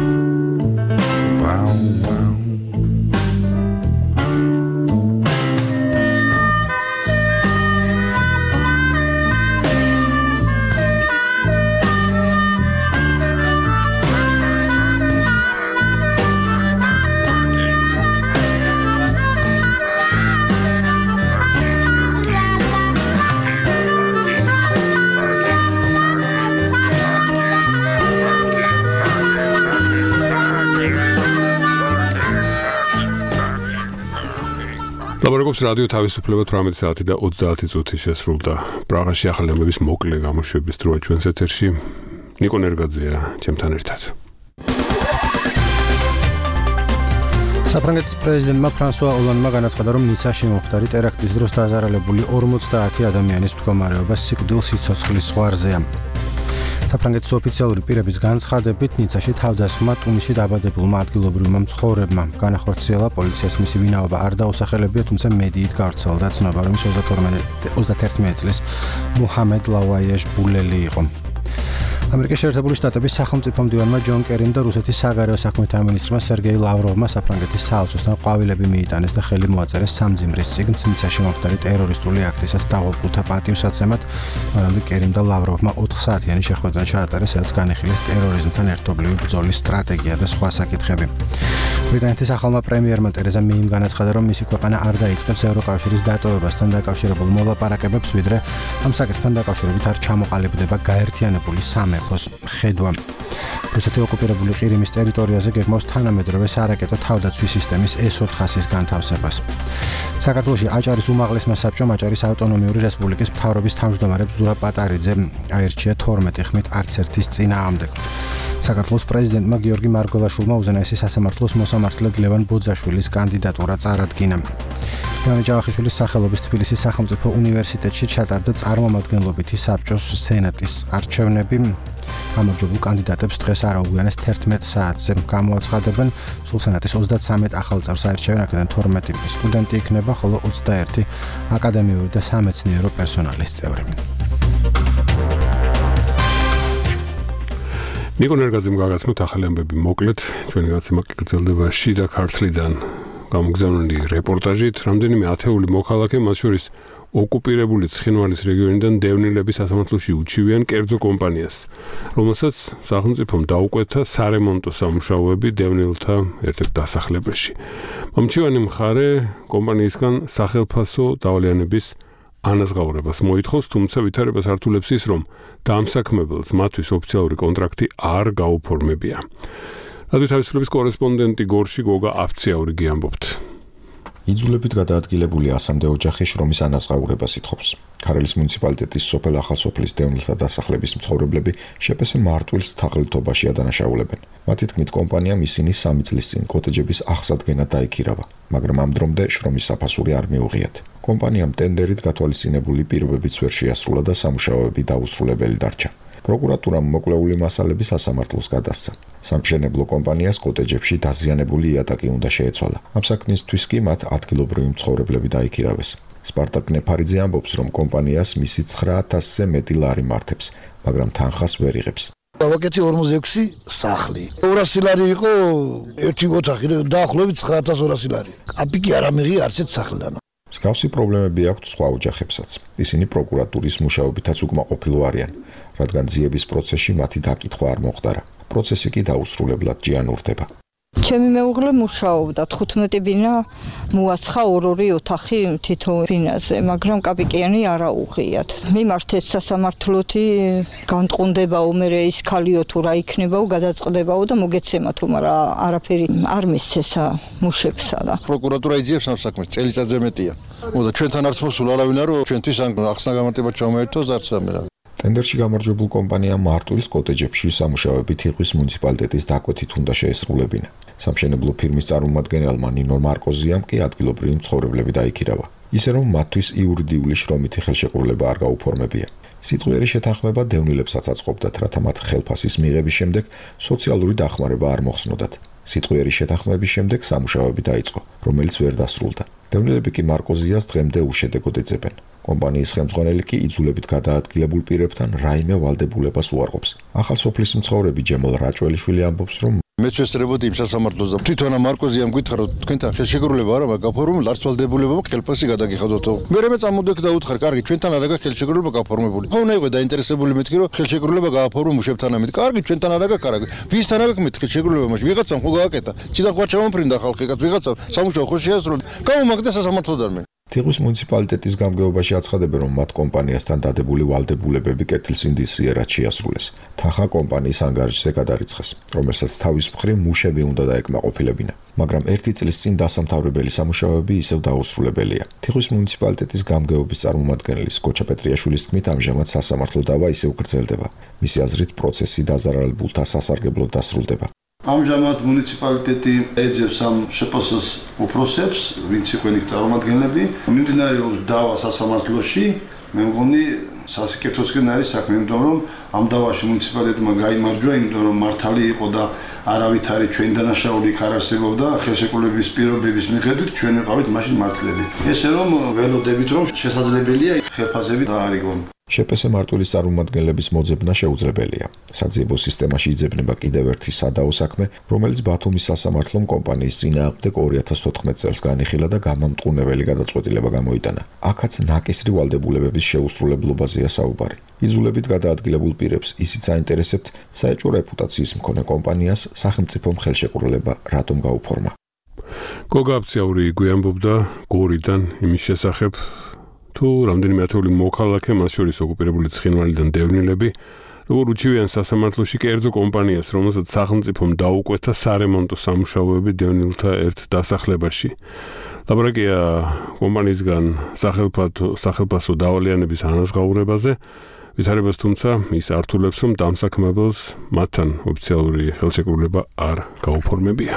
Wow, wow. ლაბორატორიის რადიო თავისუფლება თვრამეტი საათი და ოცდაათი წუთი შესრულდა. პრაღაში ახალი ამბების მოკლე გამოშვების დროა ჩვენს ეთერში. ნიკო ნერგაძეა ჩემთან ერთად. საფრანგეთის პრეზიდენტმა ფრანსუა ოლანდმა განაცხადა, რომ ნიცაში მომხდარი ტერაქტის დროს დაზარალებული ორმოცდაათი ადამიანის მდგომარეობა სიკვდილ სიცოცხლის ზღვარზეა. საფრანგეთის ოფიციალური პირების განცხადებით, ნიცაში თავდასხმა ტუნისში დაბადებულმა ადგილობრივმა მცხოვრებმა განახორციელა, პოლიციას მისი ვინაობა არ დაუსახელებია, თუმცა მედიით გავრცელდა ცნობა, რომ ოცდაერთმეტი წლის მუჰამედ ლავაიეჟ ბულელი იყო. ამერიკის შეერთებული შტატების სახელმწიფო მდივანმა ჯონ კერიმ და რუსეთის საგარეო საქმეთა მინისტრმა სერგეი ლავროვმა საფრანგეთის საელჩოსთან ყვავილები მიიტანეს და ხელი მოაწერეს სამძიმრის წიგნს ნიცაში მომხდარი ტერორისტული აქტისას დაღუპულთა პატივსაცემად, მანამდე კერიმ და ლავროვმა ოთხ საათიანი შეხვედრა ჩაატარეს, სადაც განიხილეს ტერორიზმთან ერთობლივი ბრძოლის სტრატეგია და სხვა საკითხები. ბრიტანეთის ახალმა პრემიერმა ტერეზა მეიმ განაცხადა, რომ მისი ქვეყანა არ დაიწყებს ევროკავშირის დატოვებასთან დაკავშირებულ მოლაპარაკებებს, ვიდრე ამ საკითხთან დაკავშირებით არ ჩამოყალიბდება გაერთიანებული სამეფოს ხედვა. რუსეთი ოკუპირებული ყირიმის ტერიტორიაზე გეგმავს თანამედროვე სარაკეტო თავდაცვის სისტემის ეს ოთხასის განთავსებას. საქართველოში აჭარის უმაღლესმა საბჭომ აჭარის ავტონომიური რესპუბლიკის მთავრობის თავმჯდომარედ ზურაბ პატარიძე აირჩია თორმეტი ხმით არც ერთის წინააღმდეგ. საქართველოს პრეზიდენტმა გიორგი მარგველაშვილმა უზენაესი სასამართლოს მოსამართლედ ლევან ბოძაშვილის კანდიდატურა წარადგინა. ლევან ჯავახიშვილის სახელობის თბილისის სახელმწიფო უნივერსიტეტში ჩატარდა წარმომადგენლობითი საბჭოს სენატის არჩევნები. გამარჯვებულ კანდიდატებს დღეს არაუგვიანეს თერთმეტ საათზე გამოაცხადებენ. სულ სენატის ოცდათსამეტ ახალ წევრს აირჩევენ, აქედან თორმეტი სტუდენტი იქნება, ხოლო ოცდაერთი აკადემიური და სამეცნიერო პერსონალის წევრი. ნიკო ნერგაძემ გაგაცნოთ ახალი ამბები მოკლედ, ჩვენი გაცემა გრძელდება შიდა ქართლიდან გამოგზავნილი რეპორტაჟით, რამდენიმე ათეული მოქალაქე, მათ შორის ოკუპირებული ცხინვალის რეგიონიდან დევნილების სასამართლოში უჩივიან კერძო კომპანიას, რომელსაც სახელმწიფომ დაუკვეთა სარემონტო სამუშაოები დევნილთა ერთ-ერთ დასახლებაში. მომჩივანი მხარე კომპანიისგან სახელფასო დავალიანების ანაზღაურებას მოითხოვს, თუმცა ვითარებას ართულებს ის, რომ დამსაქმებელს მათთვის ოფიციალური კონტრაქტი არ გაუფორმებია. რადიო თავისუფლების კორესპონდენტი გორში გოგა აფციაურიგი ამბობთ. იძულებით გადაადგილებული ასამდე ოჯახი შრომის ანაზღაურებას ითხოვს. ქარელის მუნიციპალიტეტის სოფელ ახალსოფლის დევნილთა დასახლების მცხოვრებლები შეპესე მარტვილს თაღლითობაში ადანაშაულებენ. მათი თქმით, კომპანიამ ისინი სამი წლის წინ კოტეჯების აღსადგენად დაიქირავა, მაგრამ ამ დრომდე შრომის საფასური არ მიუღიათ. კომპანიამ ტენდერით გათვალისწინებული პირობებიც ვერ შეასრულა და სამუშაოები დაუსრულებელი დარჩა. პროკურატურამ მოკლეული მასალები სასამართლოს გადასცა. სამშენებლო კომპანიას კოტეჯებში დაზიანებული იატაკი უნდა შეეცვალა. ამ საქმისთვის კი მათ ადგილობრივი მცხოვრებლები დაიქირავეს. სპარტაკ ნეფარიძე ამბობს, რომ კომპანიას მისი ცხრა ათასზე მეტი ლარი მართებს, მაგრამ თანხას ვერ იღებს. ვაკეთი ორმოცდაექვსი სახლი. ორასი ლარი იყო ერთი ოთახი, დაახლოებით ცხრა ათას ორასი ლარი. კაპიკი არ ამიღია არც ერთ სახლიდან. მსგავსი პრობლემები აქვთ სხვა ოჯახებსაც. ისინი პროკურატურის მუშაობითაც უკმაყოფილო არიან, რადგან ძიების პროცესში მათი დაკითხვა არ მოხდარა. პროცესი კი დაუსრულებლად ჯიანურდება. ჩემი მეუღლე მუშაობდა თხუთმეტი ბინა მოაცხა ორ-ორი ოთახი თითო ბინაზე, მაგრამ კაპიკიანი არ აუღიათ. მიმართეთ სასამართლოთი განტყუნდებაო, მე ის ქალიო თუ რა იქნებაო, გადაწყდებაო და მოგეცემათო, მაგრამ არაფერი არ მისცესა მუშებსა და პროკურატურა იძიებს ამ საქმეს, წელიწადზე მეტია. მოდა ჩვენთან არც მოსულ არავინ არო, ჩვენთვის ან ახსნა გამარტება ჩამოერთოს არც რამე რა. ტენდერში გამარჯვებულ კომპანიამ მარტვილს კოტეჯებში სამუშაოები თიხვის მუნიციპალიტეტის დაკვეთით უნდა შეესრულებინა. სამშენებლო ფირმის წარმომადგენელმა ნინო მარკოზიამ კი ადგილობრივი მცხოვრებლები დაიქირავა, ისე რომ მათთვის იურიდიული შრომითი ხელშეკრულება არ გაუფორმებია. სიტყვიერი შეთანხმება დევნილებსაც აწყობდათ, რათა მათ ხელფასის მიღების შემდეგ სოციალური დახმარება არ მოხსნოდათ. სიტყვიერი შეთანხმების შემდეგ სამუშაოები დაიწყო, რომელიც ვერ დასრულდა. დევნილები კი მარკოზიას დღემდე უშედეგოდ ეძებენ. კომპანიის ხელმძღვანელი კი იძულებით გადაადგილებულ პირებთან რაიმე ვალდებულებას უარყოფს. ახალსოფლის მცხოვრები ჯემალ რაჭველიშვილი ამბობს, რომ მე შეესწრებოდი იმ სასამართლოს და თვითონ მარკოზიამ გითხრა, რომ თქვენთან ხელშეკრულება არა მაქვს გაფორმებული, არც ვალდებულებამ ხელფასი გადაგიხადოთო. მე მე წამოდექ და უთხარ, კარგი, ჩვენთან არ აქვს ხელშეკრულება გაფორმებული. ხო, უნდა იყო დაინტერესებული მეთქი, რომ ხელშეკრულება გააფორმო მუშებთან ამით. კარგი, ჩვენთან არ აქვს, კარგი. ვისთან აქვს მეთქი ხელშეკრულება, მაშინ ვიღაცამ ხო გააკეთა. ციდან ხო ჩამომფრინდა ხალხი, კაც ვიღაცამ სამუშაო ხო შეასრულა. გამომაგდა სასამართლოდან მე. თიხვის მუნიციპალიტეტის გამგეობაში აცხადებენ, რომ მათ კომპანიასთან დადებული ვალდებულებები კეთილსინდისიერად შეასრულეს. თანხა კომპანიის ანგარიშზე გადარიცხეს, რომელსაც თავის მხრივ მუშები უნდა დაეკმაყოფილებინა. მაგრამ ერთი წლის წინ დასამთავრებელი სამუშაოები ისევ დაუსრულებელია. თიხვის მუნიციპალიტეტის გამგეობის წარმომადგენლის კოჩა პეტრიაშვილის თქმით, ამჟამად სასამართლო დავა ისევ გრძელდება. მისი აზრით, პროცესი დაზარალებულთა სასარგებლოდ დასრულდება. ამჟამად მუნიციპალიტეტი ეძებს ამ შეპოსოს უფროსებს, ვინც იყვნენ იქ წარმომადგენლები. მიმდინარეობს დავა სასამართლოში, მე მგონი სასიკეთოსკენ არის საქმე, იმიტომ რომ ამ დავაში მუნიციპალიტეტმა გაიმარჯვა, იმიტომ რომ მართალი იყო და არავითარი ჩვენი დანაშაული იქ არ არსებობდა, ხელშეკრულების პირობების მიხედვით ჩვენ ვიყავით მაშინ მართლები. ესე რომ ველოდებით რომ შესაძლებელია ხელფასები დაარიგონ. შეპესე მარტვილის წარმომადგენლების მოძებნა შეუძლებელია. საძიებო სისტემაში იძებნება კიდევ ერთი სადაო საქმე, რომელიც ბათუმის სასამართლომ კომპანიის წინააღმდეგ ორი ათას თოთხმეტ წელს განიხილა და გამამტყუნებელი გადაწყვეტილება გამოიტანა. აქაც ნაკისრი ვალდებულებების შეუსრულებლობაზეა საუბარი. იძულებით გადაადგილებულ პირებს ისიც აინტერესებთ საეჭვო რეპუტაციის მქონე კომპანიას სახელმწიფომ ხელშეკრულება რატომ გაუფორმა. გოგა აფციაური გვიანბობდა გორიდან იმის შესახებ თუ რამდენიმე ათეული მოქალაქე, მას შორის ოკუპირებული ცხინვალიდან დევნილები, როგორ უჩივიან სასამართლოში კერძო კომპანიას, რომელსაც სახელმწიფომ დაუკვეთა სარემონტო სამუშაოები დევნილთა ერთ დასახლებაში. ლაპარაკია კომპანიისგან სახელმწიფო დავალიანების ანაზღაურებაზე, ვითარებას თუმცა ის ართულებს, რომ დამსაქმებელს მათთან ოფიციალური ხელშეკრულება არ გაუფორმებია.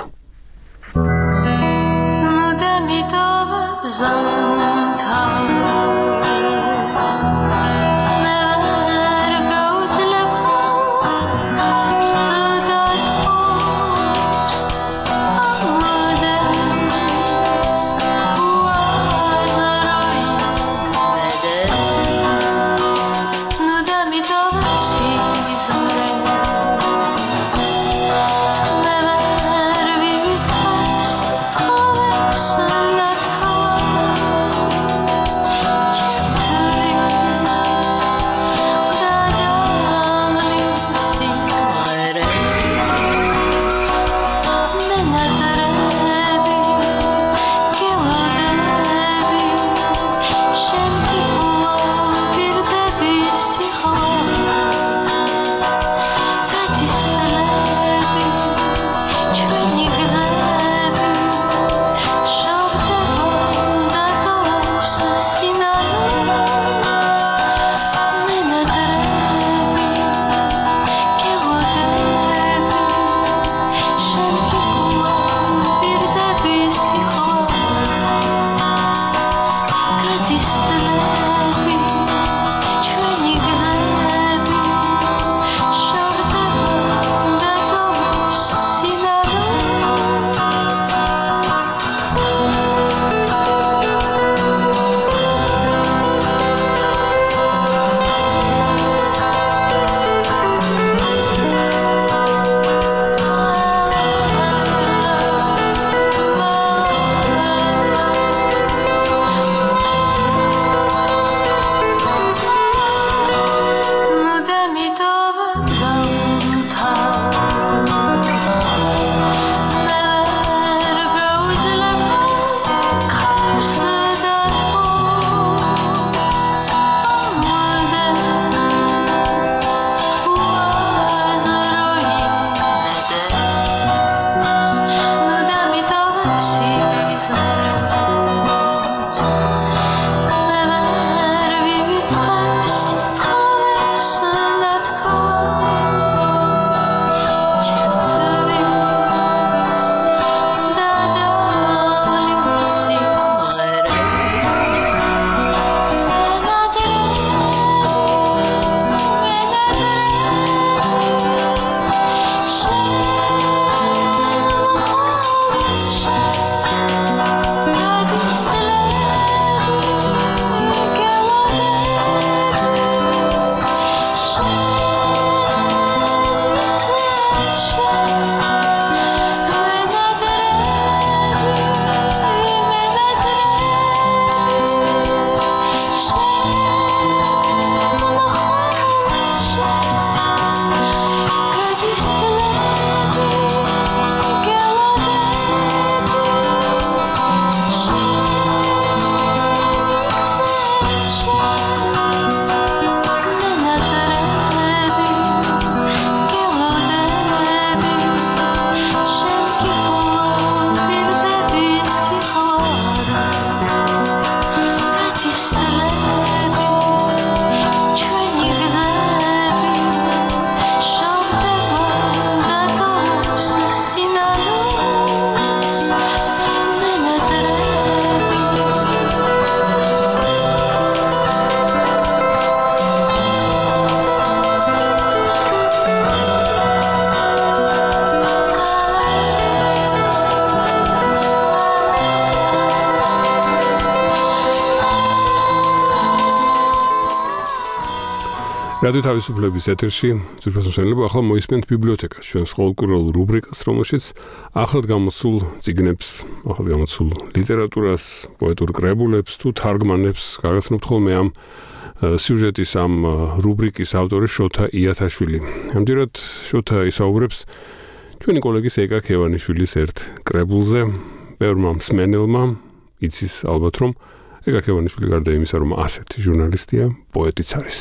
რადიო თავისუფლების ეთერში ზურგასმოსენლებო ახლა მოისმენთ ბიბლიოთეკას ჩვენ სკოლკურულ რუბრიკას რომელშიც ახლად გამოსულ წიგნებს ახლად გამოსულ ლიტერატურას პოეტურ კრებულებს თუ თარგმანებს გაგაცნობთ ხოლმე ამ სიუჟეტის ამ რუბრიკის ავტორი შოთა იათაშვილი ამჯერად შოთა ისაუბრებს ჩვენი კოლეგის ეკა ქევანიშვილის ერთ კრებულზე ბევრმა მსმენელმა იცის ალბათ რომ ეკა ქევანიშვილი გარდა იმისა რომ ასეთი ჟურნალისტია პოეტიც არის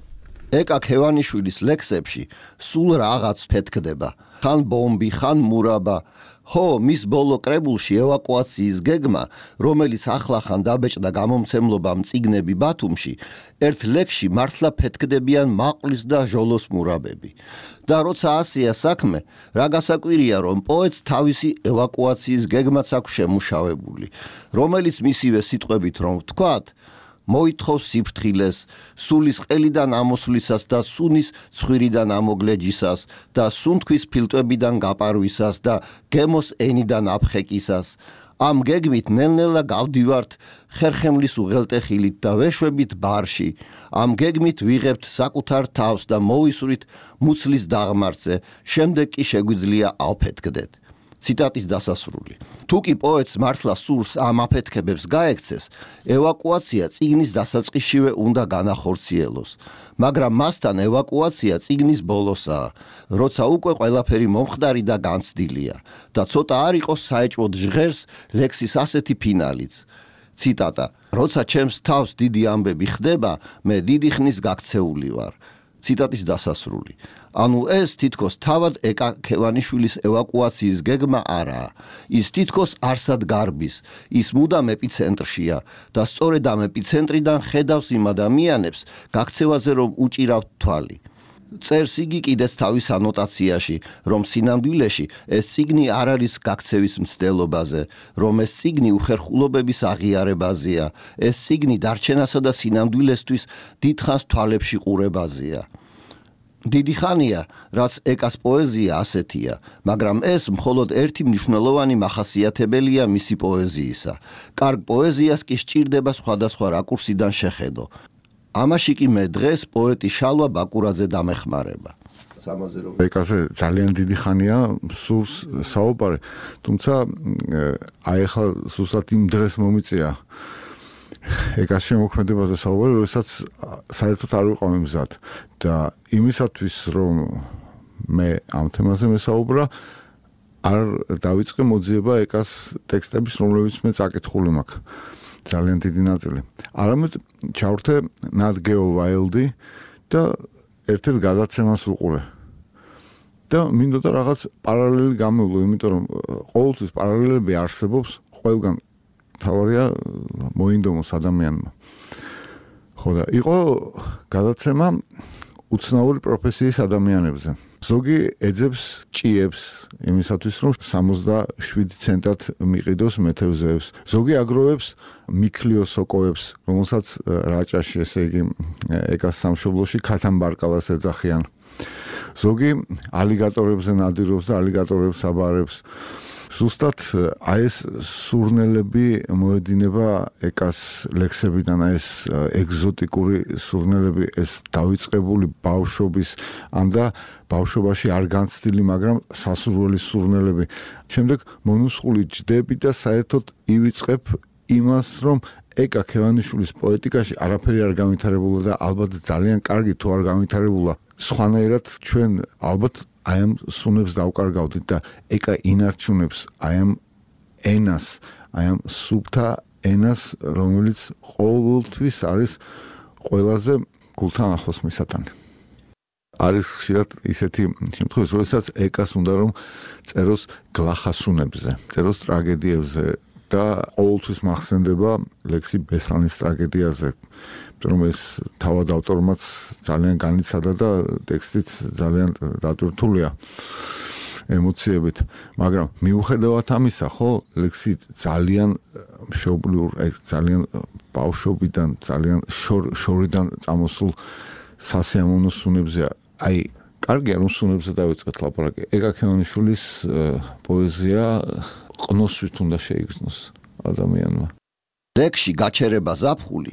ეკა ქევანიშვილის ლექსებში სულ რაღაც ფეთქდება. ხან ბომბი, ხან მურაბა. ხო, მის ბოლო კრებულში ევაკუაციის გეგმა, რომელიც ახლახან დაბეჭდა გამომცემლობამ წიგნები ბათუმში, ერთ ლექსში მართლა ფეთქდებიან მაყლის და ჟოლოს მურაბები. და როცა ასეა საქმე, რა გასაკვირია, რომ პოეტს თავისი ევაკუაციის გეგმაც აქვს შემუშავებული, რომელიც მისივე სიტყვებით რომ ვთქვათ, მოითხოვს სიფრთხილეს, სულის ყელიდან ამოსვლისას და სუნის ცხვირიდან ამოგლეჯისას და სუნთქვის ფილტვებიდან გაპარვისას და გემოს ენიდან აფხეკისას. ამ გეგმით ნელ-ნელა გავდივართ ხერხემლის უღელტეხილით და ვეშვებით ბარში. ამ გეგმით ვიღებთ საკუთარ თავს და მოვისვრით მუცლის დაღმართზე, შემდეგ კი შეგვიძლია ავფეთქდეთ. ციტატის დასასრული. თუ კი პოეტს მართლა სურს ამ აფეთქებებს გაექცეს, ევაკუაცია წიგნის დასაწყისშივე უნდა განახორციელოს. მაგრამ მასთან ევაკუაცია წიგნის ბოლოსაა, როცა უკვე ყველაფერი მომხდარი და განცდილია და ცოტა არ იყოს საეჭვოდ ჟღერს ლექსის ასეთი ფინალიც. ციტატა: როცა ჩემს თავს დიდი ამბები ხდება, მე დიდი ხნის გაქცეული ვარ. ციტატის დასასრული. ანუ ეს თითქოს თავად ეკა ქევანიშვილის ევაკუაციის გეგმა არაა. ის თითქოს არსად გარბის, ის მუდამ ეპიცენტრშია და სწორედ ამ ეპიცენტრიდან ხედავს იმ ადამიანებს, გაქცევაზე რომ უჭირავთ თვალი. წერს იგი კიდეც თავის ანოტაციაში, რომ სინამდვილეში ეს წიგნი არ არის გაქცევის მცდელობაზე, რომ ეს წიგნი უხერხულობების აღიარებაზეა, ეს წიგნი დარჩენასა და სინამდვილესთვის დიდხანს თვალებში ყურებაზეა. დიდი ხანია, რაც ეკას პოეზია ასეთია, მაგრამ ეს მხოლოდ ერთი მნიშვნელოვანი მახასიათებელია მისი პოეზიისა. კარგ პოეზიას კი სჭირდება სხვადასხვა რაკურსიდან შეხედო. ამაში კი მე დღეს პოეტი შალვა ბაკურაძე დამეხმარება. ეკაზე ძალიან დიდი ხანია სურს საუბარი, თუმცა აი ახლა ზუსტად იმ დღეს მომიწია ეკას შემოქმედებაზე საუბარი, როდესაც საერთოდ არ ვიყავ მზად და იმისათვის რომ მე ამ თემაზე მესაუბრა, არ დავიწყე მოძიება ეკას ტექსტების, რომლებიც მე წაკითხული მაქვს. ძალიან დიდი ნაწილი. არამედ ჩავრთე ნად გეო ვაილდი და ერთ-ერთ გადაცემას უყურე. და მინდოდა რაღაც პარალელი გამევლო, იმიტომ რომ ყოველთვის პარალელები არსებობს, ყველგან თავარია მოინდომოს ადამიანმა. ხო და იყო გადაცემა უცნაური პროფესიის ადამიანებზე. ზოგი ეძებს ჭიებს იმისათვის რომ სამოცდაშვიდ ცენტად მიყიდოს მეთევზეებს. ზოგი აგროვებს მიქლიოსოკოებს, რომელსაც რაჭაში, ესე იგი, ეკას სამშობლოში ქალთან ბარკალას ეძახიან. ზოგი ალიგატორებზე ნადირობს და ალიგატორებს აბარებს. ზუსტად აი ეს სურნელები მოედინება ეკას ლექსებიდან, ეს ეგზოტიკური სურნელები, ეს დავიწყებული ბავშვობის ან და ბავშვობაში არ განცდილი, მაგრამ სასურველი სურნელები. შემდეგ მონუსხული ჯდები და საერთოდ ივიწყებ იმას, რომ ეკა ქევანიშვილის პოეტიკაში არაფერი არ განვითარებულა და ალბათ ძალიან კარგი თუ არ განვითარებულა. სხვანაირად ჩვენ ალბათ აი ამ სუნებს დავკარგავდით და ეკა ინარჩუნებს აი ამ ენას, აი ამ სუბთა ენას, რომელიც ყოველთვის არის ყველაზე გულთან ახლოს მისათანი. არის ხშირად ისეთი შემთხვევა, როდესაც ეკას უნდა რომ წეროს გლახასუნებზე, წეროს ტრაგედიებზე და ყოველთვის მახსენდება ლექსი ბესლანის ტრაგედიაზე. რომ ეს თავად ავტორმაც ძალიან განიცადა და ტექსტიც ძალიან დატვირთულია ემოციებით, მაგრამ მიუხედავად ამისა, ხო, ლექსი ძალიან მშობლიურ, ძალიან ბავშვობიდან, ძალიან შორიდან წამოსულ სასიამოვნო სუნებზე, აი, კარგია რომ სუნებზე დავიწყეთ ლაპარაკი. ეკა ქევანიშვილის პოეზია ყნოსვით უნდა შეიგრძნოს ადამიანმა. ლექსში გაჩერება ზაფხული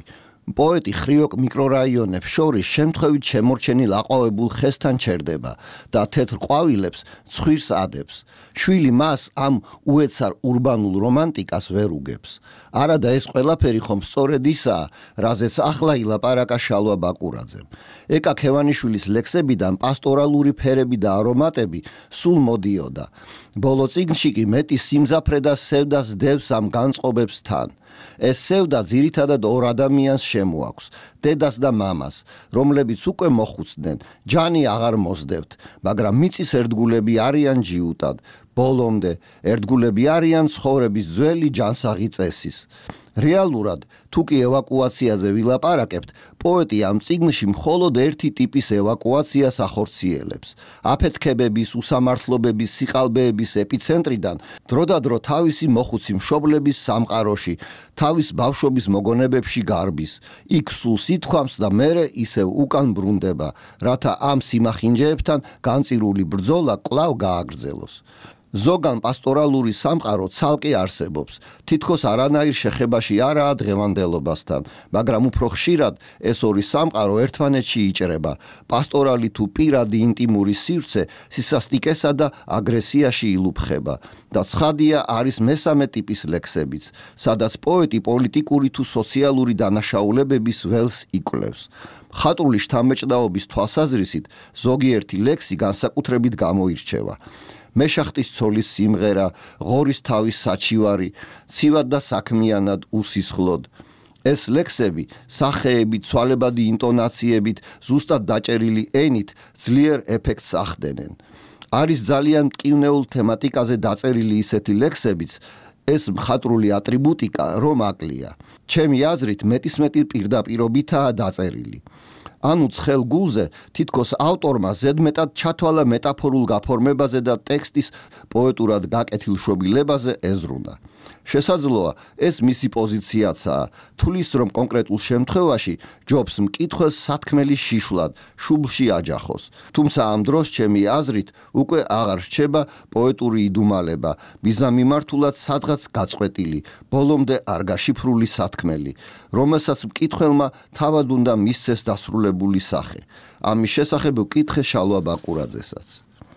პოეტი ხრიოკ მიკრორაიონებს შორის შემთხვევით შემორჩენილ აყვავებულ ხესთან ჩერდება და თეთრ ყვავილებს ცხვირს ადებს. შვილი მას ამ უეცარ ურბანულ რომანტიკას ვერ უგებს. არადა ეს ყველაფერი ხომ სწორედ ისაა, რაზეც ახლა ილაპარაკა შალვა ბაკურაძემ. ეკა ქევანიშვილის ლექსებიდან პასტორალური ფერები და არომატები სულ მოდიოდა. ბოლო წიგნში კი მეტი სიმძაფრე და სევდას დევს ამ განწყობებს თან. ეს სევდა ძირითადად ორ ადამიანს შემოაქვს, დედას და მამას, რომლებიც უკვე მოხუცდნენ, ჯანი აღარ მოსდევთ, მაგრამ მიწის ერთგულები არიან ჯიუტად, ბოლომდე ერთგულები არიან ცხოვრების ძველი ჯანსაღი წესის. რეალურად, თუ კი ევაკუაციაზე ვილაპარაკებთ, პოეტი ამ წიგნში მხოლოდ ერთი ტიპის ევაკუაციას ახორციელებს. აფეთქებების, უსამართლობების, სიყალბეების ეპიცენტრიდან დროდადრო თავისი მოხუცი მშობლების სამყაროში, თავის ბავშვობის მოგონებებში გარბის. იქ სულ სითქვამს და მერე ისევ უკან ბრუნდება, რათა ამ სიმახინჯეებთან განწირული ბრძოლა კვლავ გააგრძელოს. ზოგან პასტორალური სამყარო ცალკე არსებობს, თითქოს არანაირ შეხებაში არაა დღევანდელობასთან, მაგრამ უფრო ხშირად ეს ორი სამყარო ერთმანეთში იჭრება. პასტორალი თუ პირადი ინტიმური სივრცე სისასტიკესა და აგრესიაში ილუფხება. და ცხადია არის მესამე ტიპის ლექსებიც, სადაც პოეტი პოლიტიკური თუ სოციალური დანაშაულებების ველს იკვლევს. ხატრული შთამბეჭდაობის თვალსაზრისით ზოგიერთი ლექსი განსაკუთრებით გამოირჩევა. მეშახტის ცოლის სიმღერა, ღორის თავის საჩივარი, ცივად და საქმიანად უსისხლოდ. ეს ლექსები სახეებით, ცვალებადი ინტონაციებით, ზუსტად დაჭერილი ენით ძლიერ ეფექტს ახდენენ. არის ძალიან მტკივნეულ თემატიკაზე დაწერილი ისეთი ლექსებიც, ეს მხატვრული ატრიბუტიკა რომ აკლია. ჩემი აზრით მეტისმეტი პირდაპირობითაა დაწერილი. ანუ ცხელ გულზე თითქოს ავტორმა ზედმეტად ჩათვალა მეტაფორულ გაფორმებაზე და ტექსტის პოეტურად გაკეთილ შობილებაზე ეზრუნა. შესაძლოა ეს მისი პოზიციაცაა, თulis რომ კონკრეტულ შემთხვევაში ჯობს მკითხველს სათქმელი შიშვლად, შუბლში აჯახოს. თუმცა ამ დროს ჩემი აზრით უკვე აღარ რჩება პოეტური იდუმალება, მიზნამიმართულად სადღაც გაწყვეტილი, ბოლომდე არ გაშიფრული სათქმელი, რომელსაც მკითხველმა თავად უნდა მისცეს დასრულებული სახე. ამის შესახებ ვკითხე შალვა ბაკურაძესაც.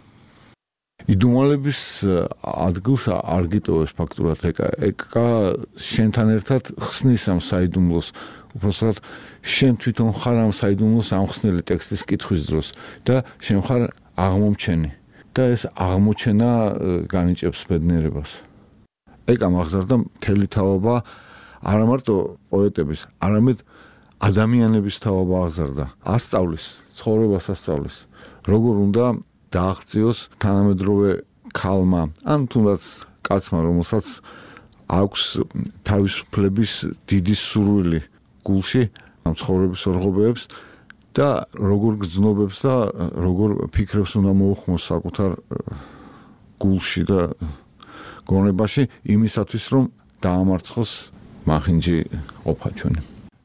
იდუმალების ადგილს არ გიტოვებს ფაქტურად ეკა. ეკა შენთან ერთად ხსნის ამ საიდუმლოს, უბრალოდ შენ თვითონ ხარ ამ საიდუმლოს ამხსნელი ტექსტის კითხვის დროს და შენ ხარ აღმომჩენი და ეს აღმოჩენა განიჭებს ბედნიერებას. ეკა აღზარდა მთელი თაობა არა მარტო პოეტების, არამედ ადამიანების თაობა აღზარდა. ასწავლის, ცხოვრებას ასწავლის, როგორ უნდა დააღწიოს თანამედროვე ქალმა, ან თუნდაც კაცმა, რომელსაც აქვს თავისუფლების დიდი სურვილი გულში, ამ ცხოვრების ორღობებს და როგორ გრძნობებს და როგორ ფიქრებს უნდა მოუხმოს საკუთარ გულში და გონებაში იმისათვის, რომ დაამარცხოს მახინჯი ყოფა ჩვენი.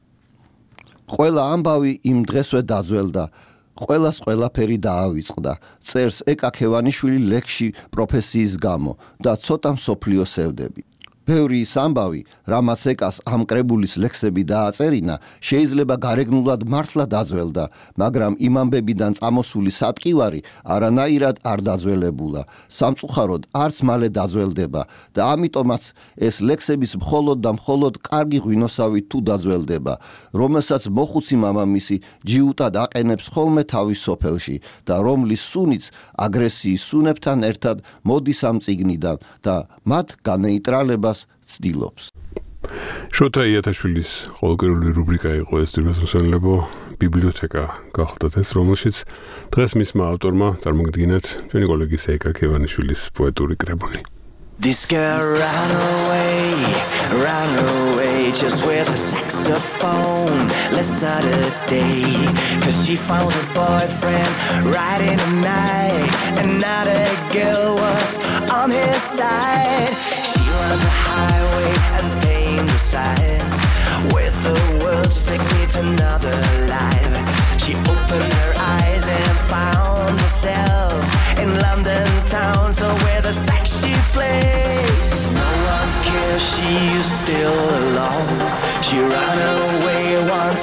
ყველა ამბავი იმ დღესვე დაძველდა. ყველას ყველაფერი დაავიწყდა. წერს ეკა ქევანიშვილი ლექსში პროფესიის გამო და ცოტა მსოფლიო სევდები. ბევრი ის ამბავი, რამაც ეკას ამ კრებულის ლექსები დააწერინა, შეიძლება გარეგნულად მართლა დაძველდა, მაგრამ იმ ამბებიდან წამოსული სატკივარი არანაირად არ დაძველებულა. სამწუხაროდ არც მალე დაძველდება და ამიტომაც ეს ლექსების მხოლოდ და მხოლოდ კარგი ღვინოსავით თუ დაძველდება, რომელსაც მოხუცი მამამისი ჯიუტად აყენებს ხოლმე თავის სოფელში და რომლის სუნიც აგრესიის სუნებთან ერთად მოდის ამ წიგნიდან და მათ განეიტრალებას ცდილობს. შოთა იათაშვილის ყოველკვირეული რუბრიკა იყო ეს თბილისელებო ბიბლიოთეკა გახლდათ ეს, რომელშიც დღეს მისმა ავტორმა წარმოგიდგინეთ ჩვენი კოლეგის ეკა ქევანიშვილის პოეტური კრებული. This girl ran away, ran away just with a saxophone last Saturday, cause she found her boyfriend right in the night, another girl was on his side. She runs the highway and paint the sign with the words take me to another life. She opened her eyes and found herself in London town, so where the sex she plays, no one cares, she's still alone. She ran away one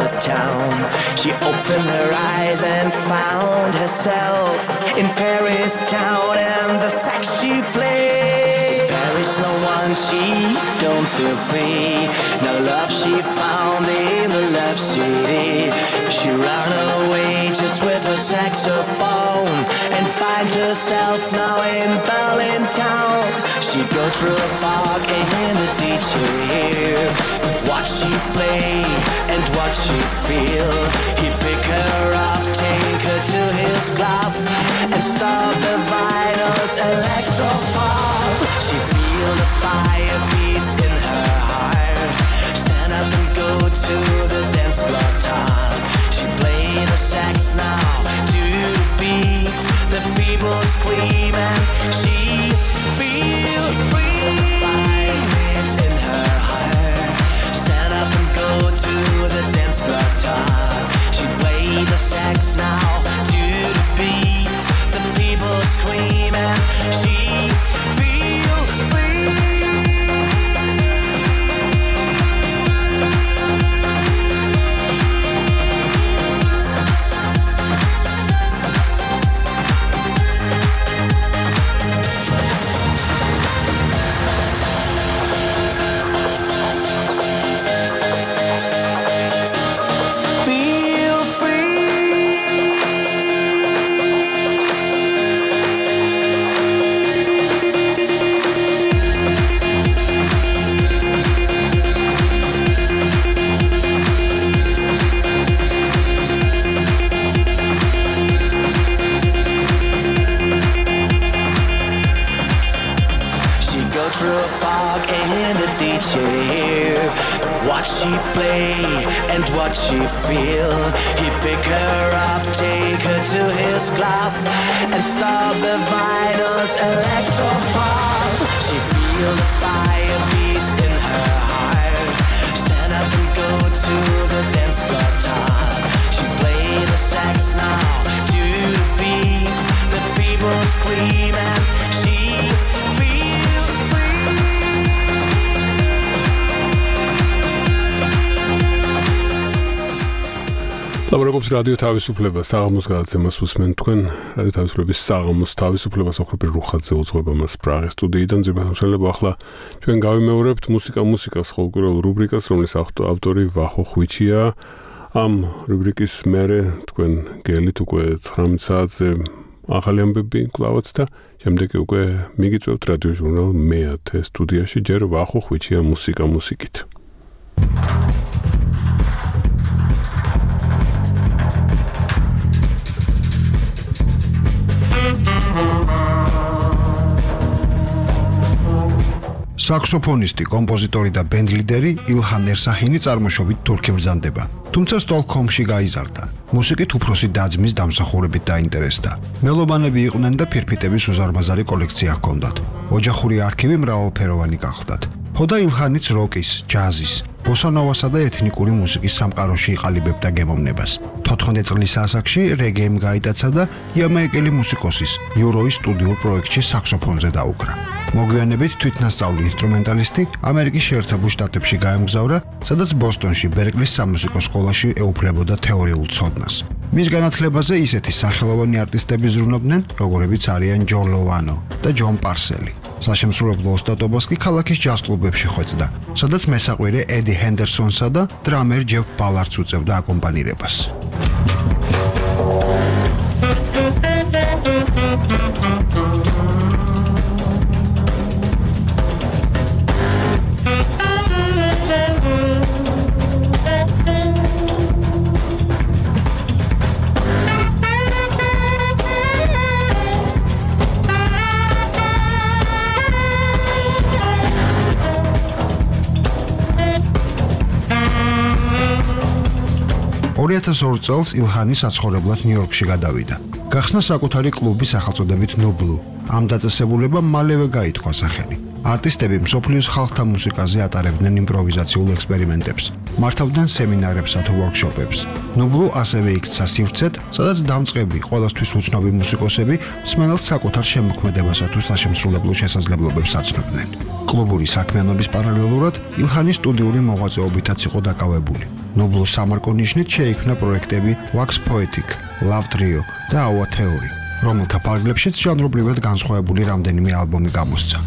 town. She opened her eyes and found herself in Paris town, and the sax she played. Paris, no one, she don't feel free. No love she found in the love city. She ran away just with her saxophone and finds herself now in Berlin town. She go through a park and the D J hear what she play and what she feel. He pick her up, take her to his club and start the vinyls electro pop. She feel the fire beats in her heart. Stand up and go to the dance floor top. She play the sax now to the beats. The people scream and she feels free. Fire beats in her heart. Stand up and go to the dance floor top. She play the sax now to the beats. The people scream and she feels free. Through a park and the D J hear what she play and what she feel. He pick her up, take her to his club and start the vinyls electro pop. She feel the fire beats in her heart. Stand up and go to the dance floor top. She play the sax now to the beats. The people scream and she ლაბორატორიის რადიო თავისუფლება საღამოს გადაცემას უსმენთ თქვენ რადიო თავისუფლების საღამოს თავისუფლებას ოქროპირ რუხაძე უძღვება მას პრაღის სტუდიიდან ძირითადად ახლა ჩვენ გავიმეორებთ მუსიკა მუსიკას ხოლმე რუბრიკას რომლის ავტორი ვახო ხვიჩია ამ რუბრიკის მერე თქვენ გელით უკვე ცხრამეტ საათზე ახალი ამბები კლავაც და შემდეგ უკვე მიგიწევთ რადიო ჟურნალ მეათე სტუდიაში ჯერ ვახო ხვიჩია მუსიკა მუსიკით საქსოფონისტი, კომპოზიტორი და ბენდლიდერი ილჰან ერსაჰინი წარმოშობით თურქი ბრძანდება. თუმცა სტოკჰოლმში გაიზარდა. მუსიკით უფროსი დაძმის დამსახურებით დაინტერესდა. მელომანები იყვნენ და ფირფიტების უზარმაზარი კოლექცია ჰქონდათ. ოჯახური არქივი მრავალფეროვანი გახლდათ. ჰოდა ილჰანიც როკის, ჯაზის, ბოსანოვასა და ეთნიკური მუსიკის სამყაროში იყალიბებდა გემოვნებას. თოთხმეტ წლის ასაკში რეგეიმ გაიტაცა და იამაიკელი მუსიკოსის იუროის სტუდიურ პროექტში საქსოფონზე დაუკრა. მოგვიანებით თვითნასწავლი ინსტრუმენტალისტი ამერიკის შეერთებულ შტატებში გაემგზავრა, სადაც ბოსტონში ბერკლის სამუსიკო სკოლაში ეუფლებოდა თეორიულ ცოდნას. მის განათლებაზე ისეთი სახელოვანი არტისტები ზრუნობდნენ, როგორებიც არიან ჯო ლოვანო და ჯონ პარსელი. საშემსრულებლო ოსტატობას კი ქალაქის ჯაზ კლუბებში ხვეწდა, სადაც მესაყვირე ედი ჰენდერსონსა და დრამერ ჯეფ ბალარდს უწევდა აკომპანირებას. ორი ათას ორი წელს ილჰანი საცხოვრებლად ნიუ-იორკში გადავიდა. გახსნა საკუთარი კლუბი სახელწოდებით ნუბლუ. ამ დაწესებულებამ მალევე გაითქვა სახელი. არტისტები მსოფლიოს ხალხთა მუსიკაზე ატარებდნენ იმპროვიზაციულ ექსპერიმენტებს, მართავდნენ სემინარებსა თუ ვორქშოპებს. ნუბლუ ასევე იქცა სივრცედ, სადაც დამწყები, ყველასთვის უცნობი მუსიკოსები მსმენელს საკუთარ შემოქმედებასა თუ საშემსრულებლო შესაძლებლობებს აცნობდნენ. კლუბური საქმიანობის პარალელურად ილჰანი სტუდიური მოღვაწეობითაც იყო დაკავებული. ნობლუს სამარკონიშნით შეიქმნა პროექტები Wax Poetic, Love Trio და Our Theory, რომელთა ფარგლებშიც ჟანრობრივად განსხვავებული რამდენიმე ალბომი გამოსცა.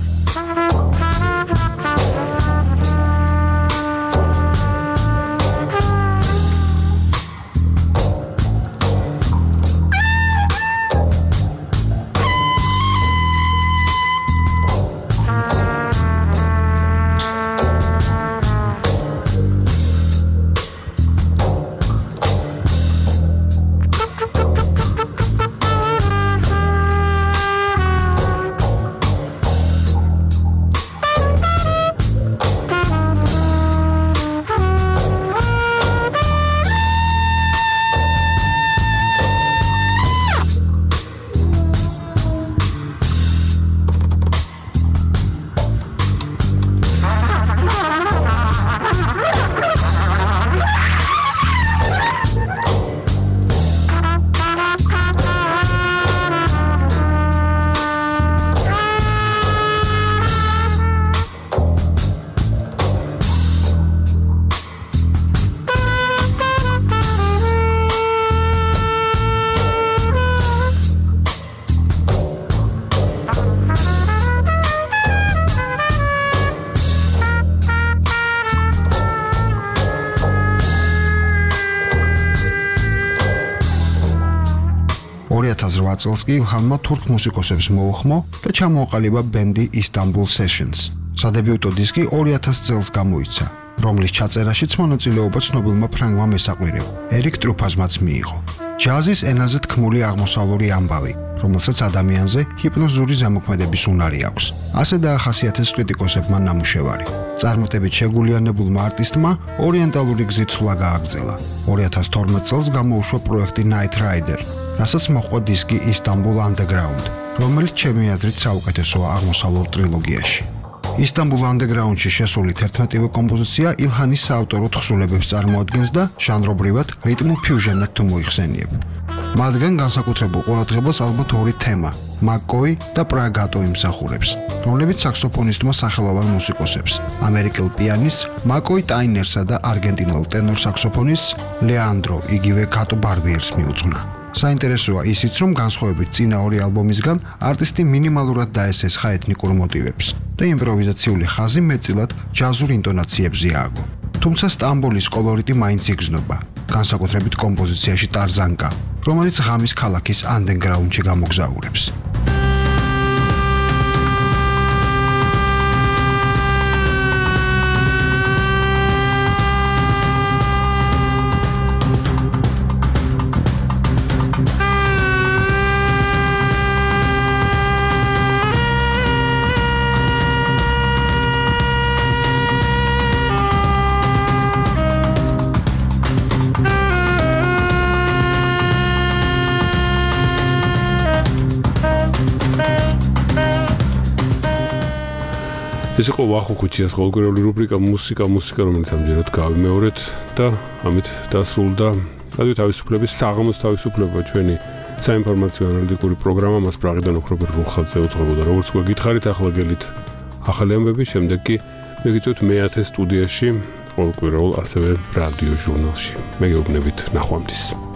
ორი ათას ოთხ წელს კი ილჰამმა თურქ მუსიკოსებს მოუხმო და ჩამოაყალიბა ბენდი Istanbul Sessions. სადებიუტო დისკი ორი ათას წელს გამოიცა, რომლის ჩაწერაშიც მონაწილეობა ცნობილმა ფრანგმა მესაყვირემ, ერიკ ტრუფაზმაც მიიღო. ჯაზის ენაზე თქმული აღმოსავლური ამბავი, რომელსაც ადამიანზე ჰიპნოზური ზემოქმედების უნარი აქვს. ასე დაახასიათეს კრიტიკოსებმა ნამუშევარი. წარმატებით შეგულიანებულმა არტისტმა ორიენტალური გზით სვლა გააგრძელა. ორი ათას თორმეტ წელს გამოუშვა პროექტი Night Rider, რასაც მოჰყვა დისკი Istanbul Underground, რომელიც ჩემი აზრით საუკეთესოა აღმოსავლურ ტრილოგიაში. Istanbul Underground-ში შესული თერთმეტივე კომპოზიცია ილჰანის საავტორო თხზულებებს წარმოადგენს და ჟანრობრივად რიტმულ ფიუჟენად თუ მოიხსენიებ. მათგან განსაკუთრებულ ყურადღებას ალბათ ორი თემა, McCoy და Pragato იმსახურებს, რომლებიც საქსოფონისტმა სახელოვან მუსიკოსებს, ამერიკელ პიანისტს McCoy Tynersა და არგენტინელ ტენორ საქსოფონისტს Leandro იგივე Gato Barbier's მიუძღვნა. საინტერესოა ისიც, რომ განსხვავებით წინა ორი ალბომისგან, არტისტი მინიმალურად დაესესხა ეთნიკურ მოტივებს და იმპროვიზაციული ხაზი მეტწილად ჯაზურ ინტონაციებზე ააგო. თუმცა სტამბოლის კოლორიტი მაინც იგრძნობა, განსაკუთრებით კომპოზიციაში ტარზანკა, რომელიც ღამის ქალაქის ანდერგრაუნდში გამოგზაურებს. ეს იყო ვახო ხუჩიას ყოველკვირეული რუბრიკა მუსიკა მუსიკა, რომელიც ამჯერად გავიმეორეთ და ამით დასრულდა რადიო თავისუფლების საღამოს თავისუფლება, ჩვენი საინფორმაციო ანალიტიკური პროგრამა. მას პრაღიდან ოქრობერ რუხაძე უძღვებოდა, როგორც გვეკითხარით, ახლა გელით ახალი ამბები, შემდეგ კი მეგიწევთ მეათე სტუდიაში, ყოველკვირეულ ასევე რადიო ჟურნალში. მე გეუბნებით ნახვამდის.